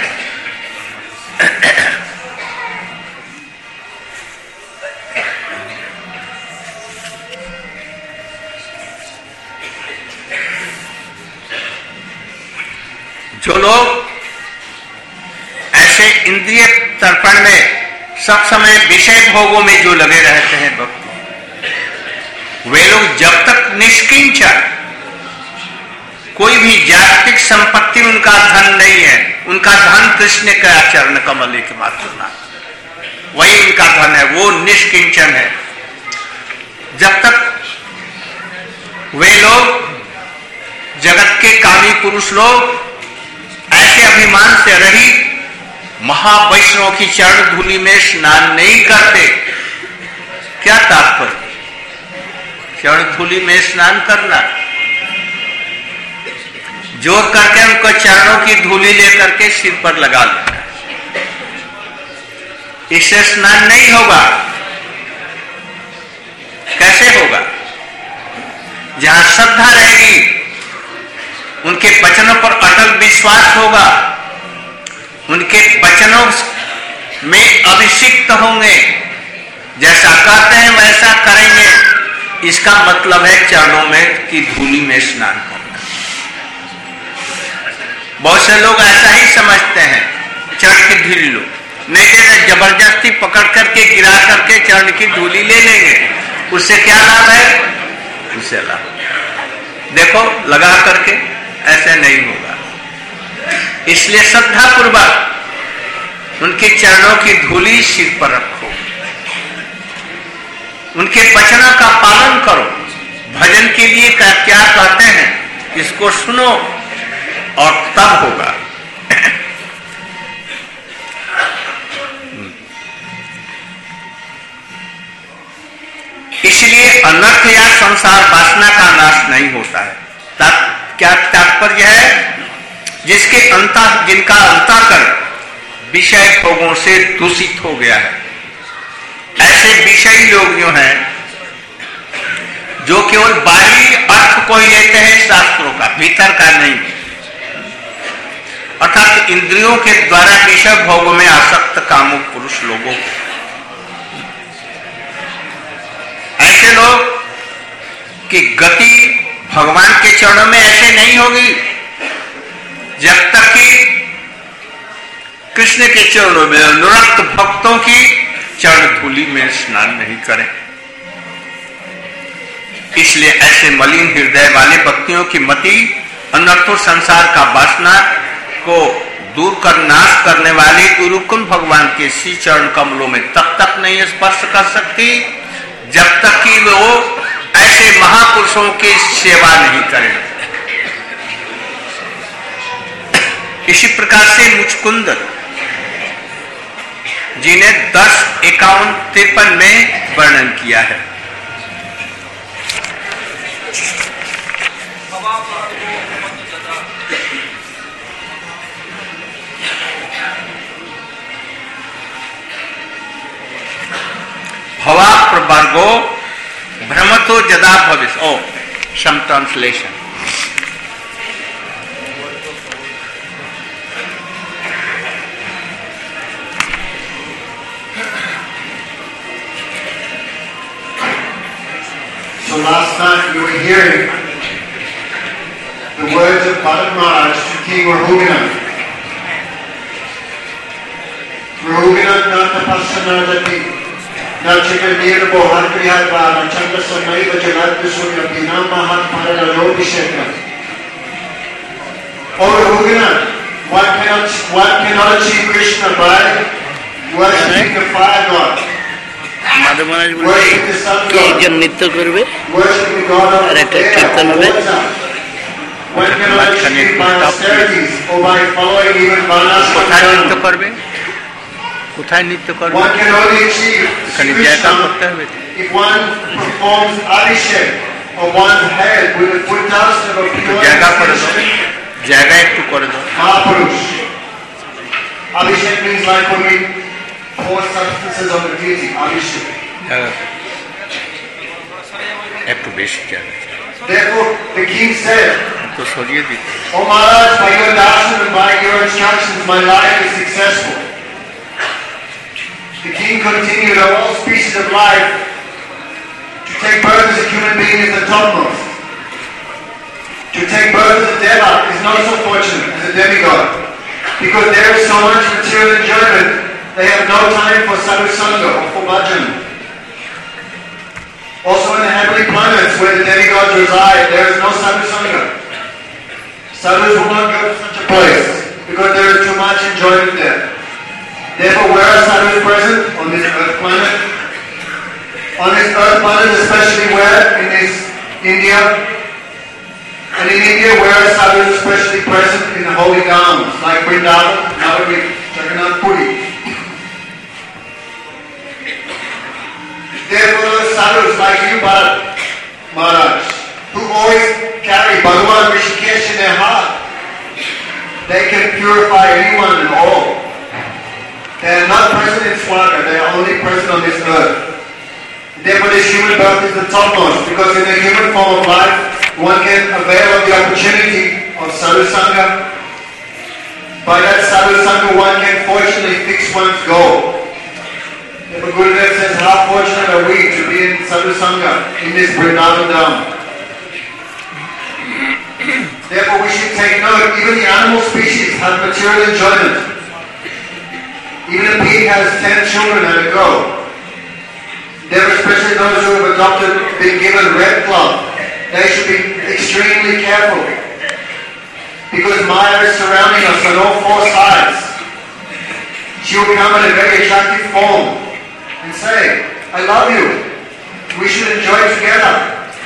जो लोग ऐसे इंद्रिय तर्पण में सब समय विषय भोगों में जो लगे रहते हैं भक्ति, वे लोग जब तक निष्किंचन, कोई भी जागतिक संपत्ति उनका धन नहीं है, उनका धन कृष्ण का चरण कमल के मात्र ना, वही उनका धन है, वो निष्किंचन है। जब तक वे लोग जगत के कामी पुरुष लोग ऐसे अभिमान से रहित महावैष्णव की चरण धूलि में स्नान नहीं करते, क्या तात्पर्य? चरण धूलि में स्नान करना, जोर करके उनको चरणों की धूलि लेकर के सिर पर लगा लेना, इससे स्नान नहीं होगा। कैसे होगा? जहां श्रद्धा रहेगी, उनके वचनों पर अटल विश्वास होगा, उनके वचनों में अभिषिक्त होंगे, जैसा कहते हैं वैसा करेंगे, इसका मतलब है चरणों में की धूलि में स्नान करना। बहुत से लोग ऐसा ही समझते हैं, चरण की धूलि लो, नहीं तो जबरदस्ती पकड़ करके गिरा करके चरण की धूलि ले लेंगे, उससे क्या लाभ है? उससे लाभ देखो लगा करके, ऐसे नहीं होगा। इसलिए श्रद्धा पूर्वक उनके चरणों की धूलि सिर पर रखो, उनके वचनों का पालन करो। भजन के लिए क्या कहते हैं इसको सुनो और तब होगा। इसलिए अनर्थ या संसार वासना का नाश नहीं होता है। क्या तात्पर्य है? जिनका अंतःकरण विषय भोगों से दूषित हो गया है, ऐसे विषयी लोग जो हैं, जो केवल बाहरी अर्थ को ही लेते हैं शास्त्रों का, भीतर का नहीं, अर्थात इंद्रियों के द्वारा विषय भोगों में आसक्त कामुक पुरुष लोगों, ऐसे लोग की गति भगवान के चरणों में ऐसे नहीं होगी जब तक कि कृष्ण के चरणों में अनुरक्त भक्तों की चरण धूलि में स्नान नहीं करें। इसलिए ऐसे मलिन हृदय वाले भक्तियों की मति अनर्थों संसार का वासना को दूर कर नाश करने वाले गुरुकुल भगवान के श्री चरण कमलों में तब तक नहीं स्पर्श कर सकती जब तक कि वो ऐसे महापुरुषों की सेवा नहीं करें। इसी प्रकार से मुचकुंद जी ने 10:51-53 में वर्णन किया है। भवा प्रवर्गो भ्रमतो जदा भविष्य। Awesome translation. So last night we were hearing the words of Bharat Maharaj to King Rahuganath. Rahuganath na tapasana dati na chikanir bohar kriyadva na chandasamai vajanat sunya binama hat parana lobisheka. O Rahuganath, one cannot achieve Krishna by worshipping the fire god. Madhav Maharaj बोलते एक जन नृत्य करवे और एक कीर्तन হবে কোথায় নৃত্য করবে কোথায় নৃত্য করবে এখানে জায়গা করতে হবে জায়গা করে দাও জায়গা একটু করে দাও Abhishek means like when we pour substances on the deity. Abhishek. একটু বেশি জানে Therefore, the king said, তো সরিয়ে দিতে "O Maharaj, by your darshan and by your instructions, my life is successful." The king continued, "Of all species of life, to take birth as a human being is the topmost. To take birth as a deva is not so fortunate as a demigod, because there is so much material enjoyment, they have no time for sadhu sangha or for bhajan. Also in the heavenly planets where the demigods reside, there is no sadhu sangha. Sadhus will not go to such a place, because there is too much enjoyment there. Therefore, where are sadhus present? On this earth planet. On this earth planet, especially where? In this India. And in India, where are sadhus especially present? In the holy dhams, like Vrindavan, Navadvip, Jagannath Puri. Therefore, those sadhus like you, Bharat Maharaj, who always carry Bhagavan Rishikesh in their heart, they can purify anyone and all. They are not present in Swarga, they are only present on this earth. Therefore, this human birth is the topmost, because in the human form of life, one can avail of the opportunity of sadhu sangha. By that sadhu sangha, one can fortunately fix one's goal. Therefore, Gurudev says, how fortunate are we to be in sadhu sangha in this Vrindavan Dham. Therefore, we should take note, even the animal species have material enjoyment. Even a pig has 10 children at a go. Therefore, especially those who have adopted, been given red cloth, they should be extremely careful. Because Maya is surrounding us on all four sides. She will come in a very attractive form and say, "I love you. We should enjoy together."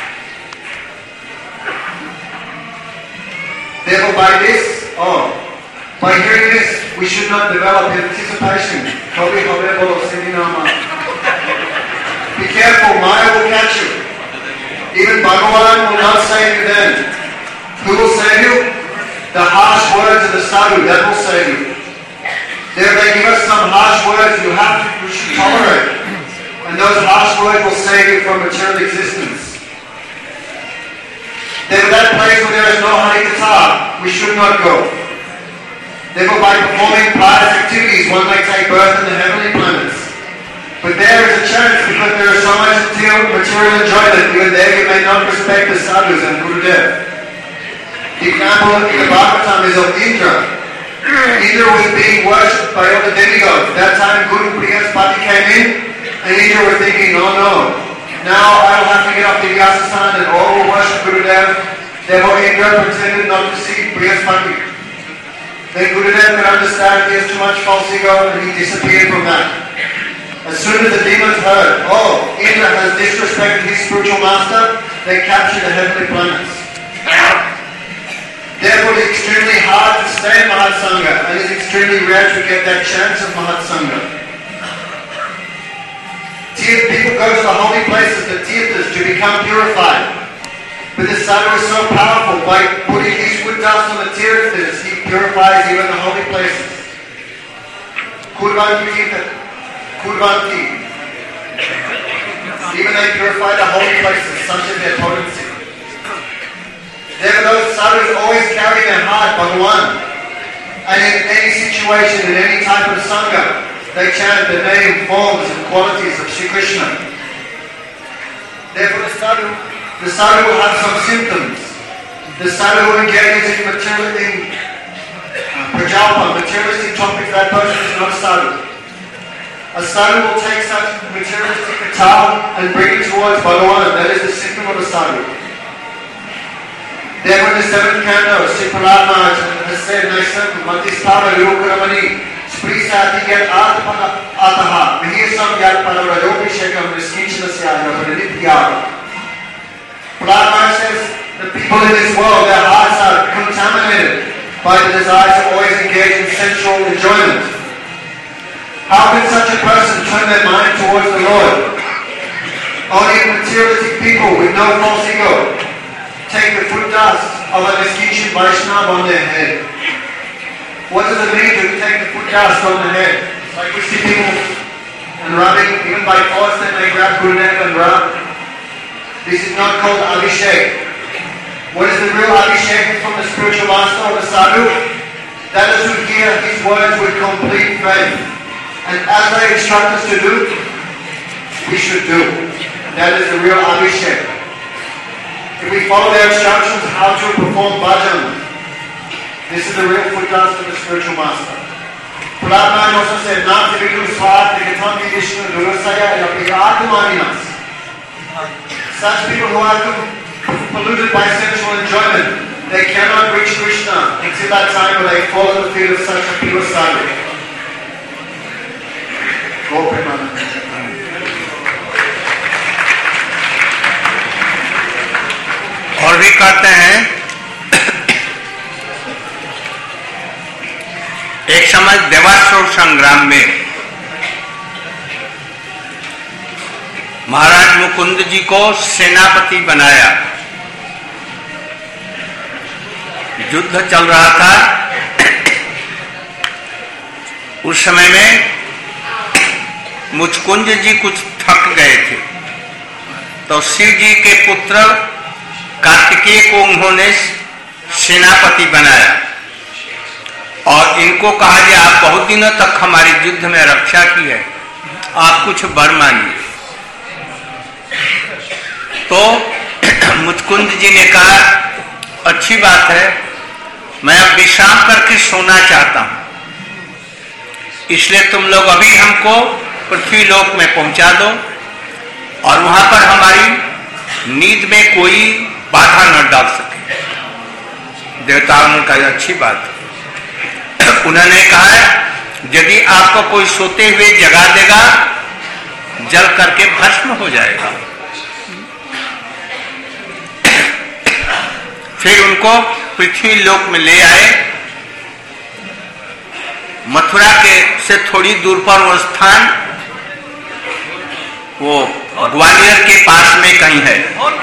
Therefore, by hearing this, we should not develop anticipation. Be careful, Maya will catch you. Even Bhagavan will not save you then. Who will save you? The harsh words of the sadhu, that will save you. There they give us some harsh words you should tolerate. And those harsh words will save you from material existence. Therefore, that place where there is no Harikatha, we should not go. Therefore, by performing pious activities, one may take birth in the heavenly planets. But there is a chance, because there is so much material enjoyment, even there you may not respect the sadhus and Gurudev. The example in the Bhagavatam is of Indra. Indra was being worshipped by all the demigods. That time Guru Brihaspati came in, and Indra was thinking, "Oh no, now I will have to get off the Vyasasan and all will worship Gurudev." Therefore Indra pretended not to see Brihaspati. Then Gurudev could understand he has too much false ego, and he disappeared from that. As soon as the demons heard, "Oh, Indra has disrespected his spiritual master," they captured the heavenly planets. Therefore, it is extremely hard to stay in Mahat Sangha, and it is extremely rare to get that chance of Mahat Sangha. People go to the holy places, the tirthas, to become purified. But the sadhu is so powerful, by putting his foot dust on the tirthas, he purifies even the holy places. Kurvanti tirtha. Kurvanti. Even they purify the holy places, such as their potency. There those sadhus always carry their heart Bhagavan. And in any situation, in any type of sangha, they chant the name, forms and qualities of Sri Krishna. Therefore the sadhu will have some symptoms. The sadhu who engages in materialistic topics, that person is not sadhu. A sadhu will take such materialistic katha and bring it towards Bhagavan. That is the symptom of a sadhu. Therefore, in the 7th canto, Sri Prahlad Maharaj has said, "Naisam Matistava Yogaramani Sprisati Yat Ataha Vihesam Yat Paravradopishekam Riskinchanasyaya Pranithyava." Prahlad Maharaj says, the people in this world, their hearts are contaminated by the desire to always engage in sensual enjoyment. How can such a person turn their mind towards the Lord? Only materialistic people with no false ego take the foot dust of a Niskinchan Vaishnava on their head. What does it mean to take the foot cast on the head? Like we see people and rubbing, even by force they may grab Gurudev and rub. This is not called Abhishek. What is the real Abhishek from the spiritual master or the sadhu? That is to hear his words with complete faith. And as they instruct us to do, we should do. That is the real Abhishek. If we follow their instructions how to perform bhajan, this is the real foot dance of the spiritual master. Prahlad also said, "Not to be too swat, the Gatham Vishnu, Durasaya, Yapigatmaninas." Such people who are polluted by sensual enjoyment, they cannot reach Krishna until that time when they fall at the feet of such a pure sadhu. Go Premanand. और भी कहते हैं, एक समय देवासुर संग्राम में महाराज मुकुंद जी को सेनापति बनाया। युद्ध चल रहा था। उस समय में मुचकुंद जी कुछ थक गए थे, तो शिव जी के पुत्र कार्तिकेय को उन्होंने सेनापति बनाया और इनको कहा कि आप बहुत दिनों तक हमारी युद्ध में रक्षा की है, आप कुछ वर मांगिए। तो मुचकुंद जी ने कहा, अच्छी बात है, मैं अब विश्राम करके सोना चाहता हूं, इसलिए तुम लोग अभी हमको पृथ्वी लोक में पहुंचा दो और वहां पर हमारी नींद में कोई बाधा न डाल सके। देवताओं ने कहा, अच्छी बात है। उन्होंने कहा, यदि आपको कोई सोते हुए जगा देगा, जल करके भस्म हो जाएगा। फिर उनको पृथ्वी लोक में ले आए। मथुरा के से थोड़ी दूर पर वो स्थान, वो ग्वालियर के पास में कहीं है,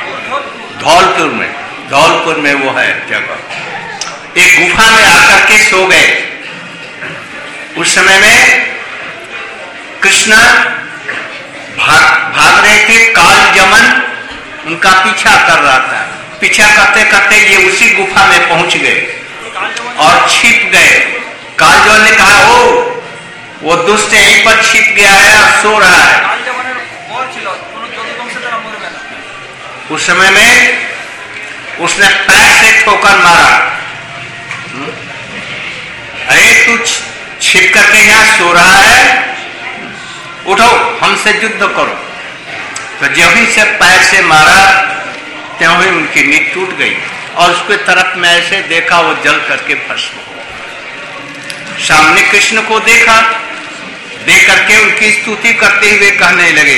धौलपुर में वो है जगह। एक गुफा में आकर के सो गए। उस समय में कृष्ण भाग रहे थे, काल जमन उनका पीछा कर रहा था। पीछा करते करते ये उसी गुफा में पहुंच गए और छिप गए। कालजमन ने कहा, ओ वो दुष्ट यहीं पर छिप गया है और सो रहा है। उस समय में उसने पैर से ठोकर मारा, अरे तू छिप करके यहाँ सो रहा है, उठो हमसे युद्ध करो। तो जब ही से पैर से मारा, त्यों ही उनकी नींद टूट गई और उसके तरफ में ऐसे देखा, वो जल करके भस्म हो। सामने कृष्ण को देखा, देख करके उनकी स्तुति करते हुए कहने लगे,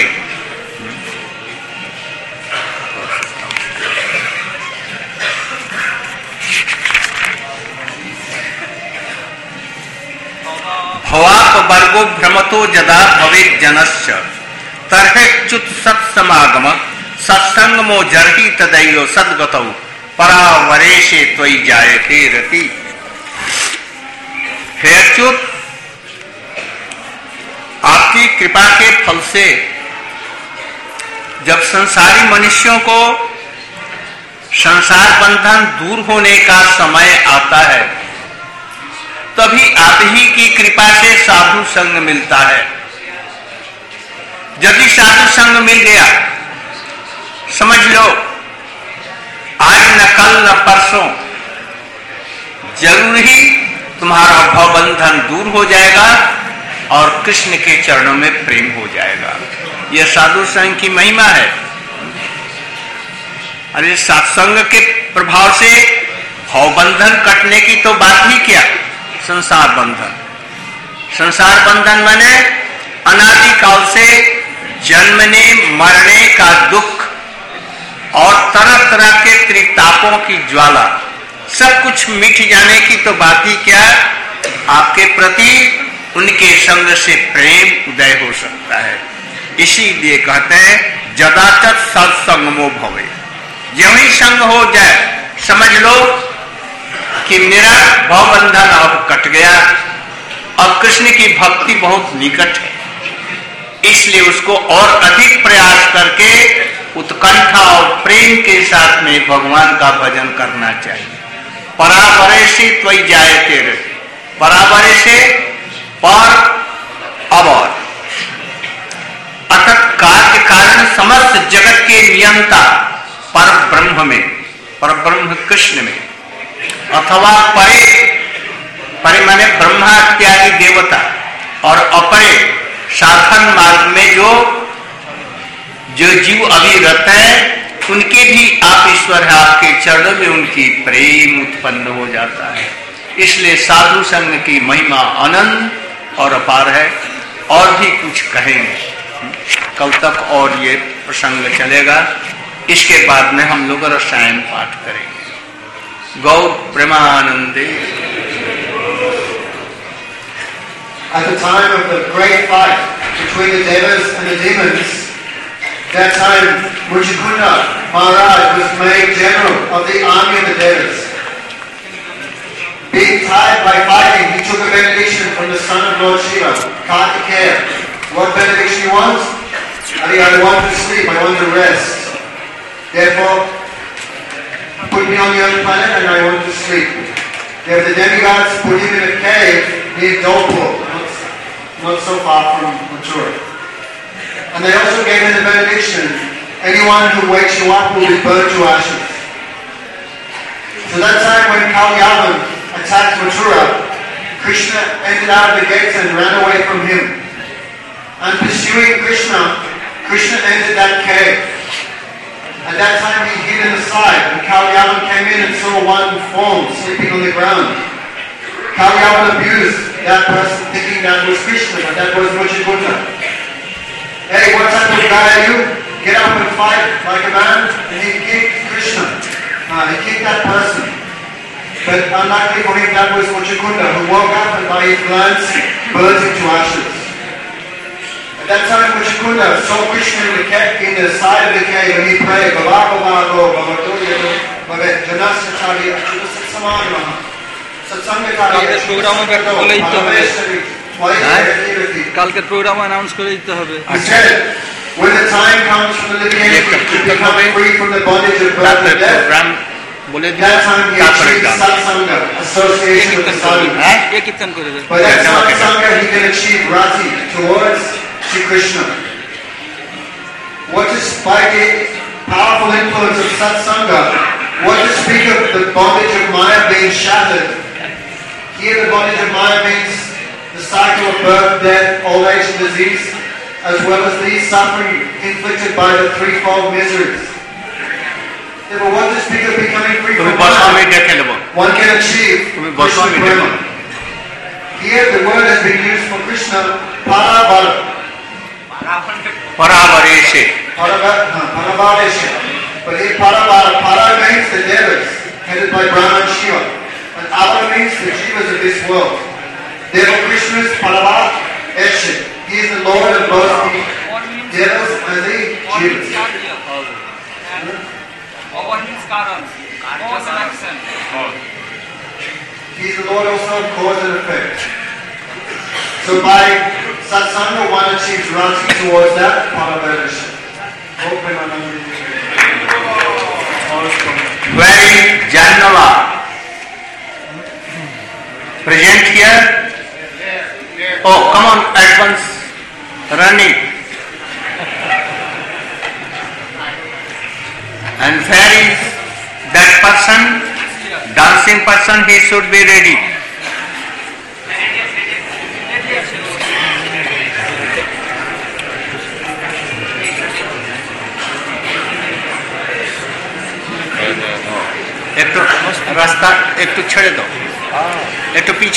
भवाप वर्गो भ्रमतो जदा भवेत् जनस्य तर्हेच्युत सत्समागम सत्संगमो जर्हि तदैव सद्गतौ परावरेशे त्वयि जायते रति। हे अच्युत, आपकी कृपा के फल से जब संसारी मनुष्यों को संसार बंधन दूर होने का समय आता है, तभी आप ही की कृपा से साधु संग मिलता है। यदि साधु संग मिल गया, समझ लो आज न कल न परसों जरूर ही तुम्हारा भवबंधन दूर हो जाएगा और कृष्ण के चरणों में प्रेम हो जाएगा। यह साधु संग की महिमा है। अरे सत्संग के प्रभाव से भवबंधन कटने की तो बात ही क्या, संसार बंधन। संसार बंधन माने अनादिकाल से जन्मने मरने का दुख और तरह तरह के त्रितापों की ज्वाला, सब कुछ मिट जाने की तो बात ही क्या, आपके प्रति उनके संग से प्रेम उदय हो सकता है। इसीलिए कहते हैं जदाचत सत्संगमो भवे, यही संग हो जाए, समझ लो कि मेरा भवबंधन अब कट गया, अब कृष्ण की भक्ति बहुत निकट है, इसलिए उसको और अधिक प्रयास करके उत्कंठा और प्रेम के साथ में भगवान का भजन करना चाहिए। परावरे से त्वयि जायते रहे, परावरे से पर अवर, अर्थात कार्य कारण समस्त जगत के नियंता पर ब्रह्म में, पर ब्रह्म कृष्ण में, अथवा परे, परे माने ब्रह्मा इत्यादि देवता, और अपरे साधन मार्ग में जो जीव अभिरत है, उनके भी आप ईश्वर है, आपके चरणों में उनकी प्रेम उत्पन्न हो जाता है। इसलिए साधु संघ की महिमा अनंत और अपार है। और भी कुछ कहेंगे, कल तक और ये प्रसंग चलेगा, इसके बाद में हम लोग रसायन पाठ करेंगे। गौर प्रेमानंदे। At the time of the great fight between the devas and the demons, that time Muchikunda Maharaj was made general of the army of the devas. Being tired by fighting, he took a benediction from the son of Lord Shiva, Kartikeya. What benediction he wants? I want to sleep, I want to rest. Therefore, put me on the other planet and I want to sleep. There the demigods put him in a cave near Dolpur, not so far from Mathura. And they also gave him the benediction, anyone who wakes you up will be burned to ashes. So that time when Kalyavan attacked Mathura, Krishna entered out of the gates and ran away from him. And pursuing Krishna, Krishna entered that cave. At that time he hid in the side, and Kalyavan came in and saw one form sleeping on the ground. Kalyavan abused that person thinking that was Krishna, but that was Muchikunda. Hey, what type of guy are you? Get up and fight like a man. And he kicked Krishna. He kicked that person. But unluckily for him, that was Muchikunda, who woke up and by his glance burnt him to ashes. At that time, Muchikunda saw Krishna in the side of the cave and he prayed, Baba Baba Go, Baba Toyado, Baba Janasya Chali, Achudasat Samadhana, Satsangatari, কালকের programme announce করে দিতে হবে। He said, when the time comes for the living entity to become free from the bondage of birth and death, that time he achieves satsanga, association with the sadhu. এ কীর্তন করে দেবে। By that satsanga he can achieve rati towards Sri Krishna. What is by the powerful influence of satsanga, what to speak of the bondage of Maya being shattered. Here the bondage of Maya means the cycle of birth, death, old age and disease, as well as the suffering inflicted by the threefold miseries. Therefore, what to speak of becoming free from Maya, one can achieve Krishna Prema. Here the word has been used for Krishna, Paravara. Paravareshe. Paravareshe. But here Paravara, Para means the devas, headed by Brahma and Shiva. And Avara means the jivas of this world. Therefore Krishna is Parava Eshe. He is the Lord of both the devas and the jivas. He is the Lord also of cause and effect. So by satsanga one achieves rati towards that Paravareshe. Very Janava. Present here? Oh, come on, at once, running. And where is that person? Dancing person, he should be ready. एक तो रास्ता एक तो छेड़ दो, एक तो पीछे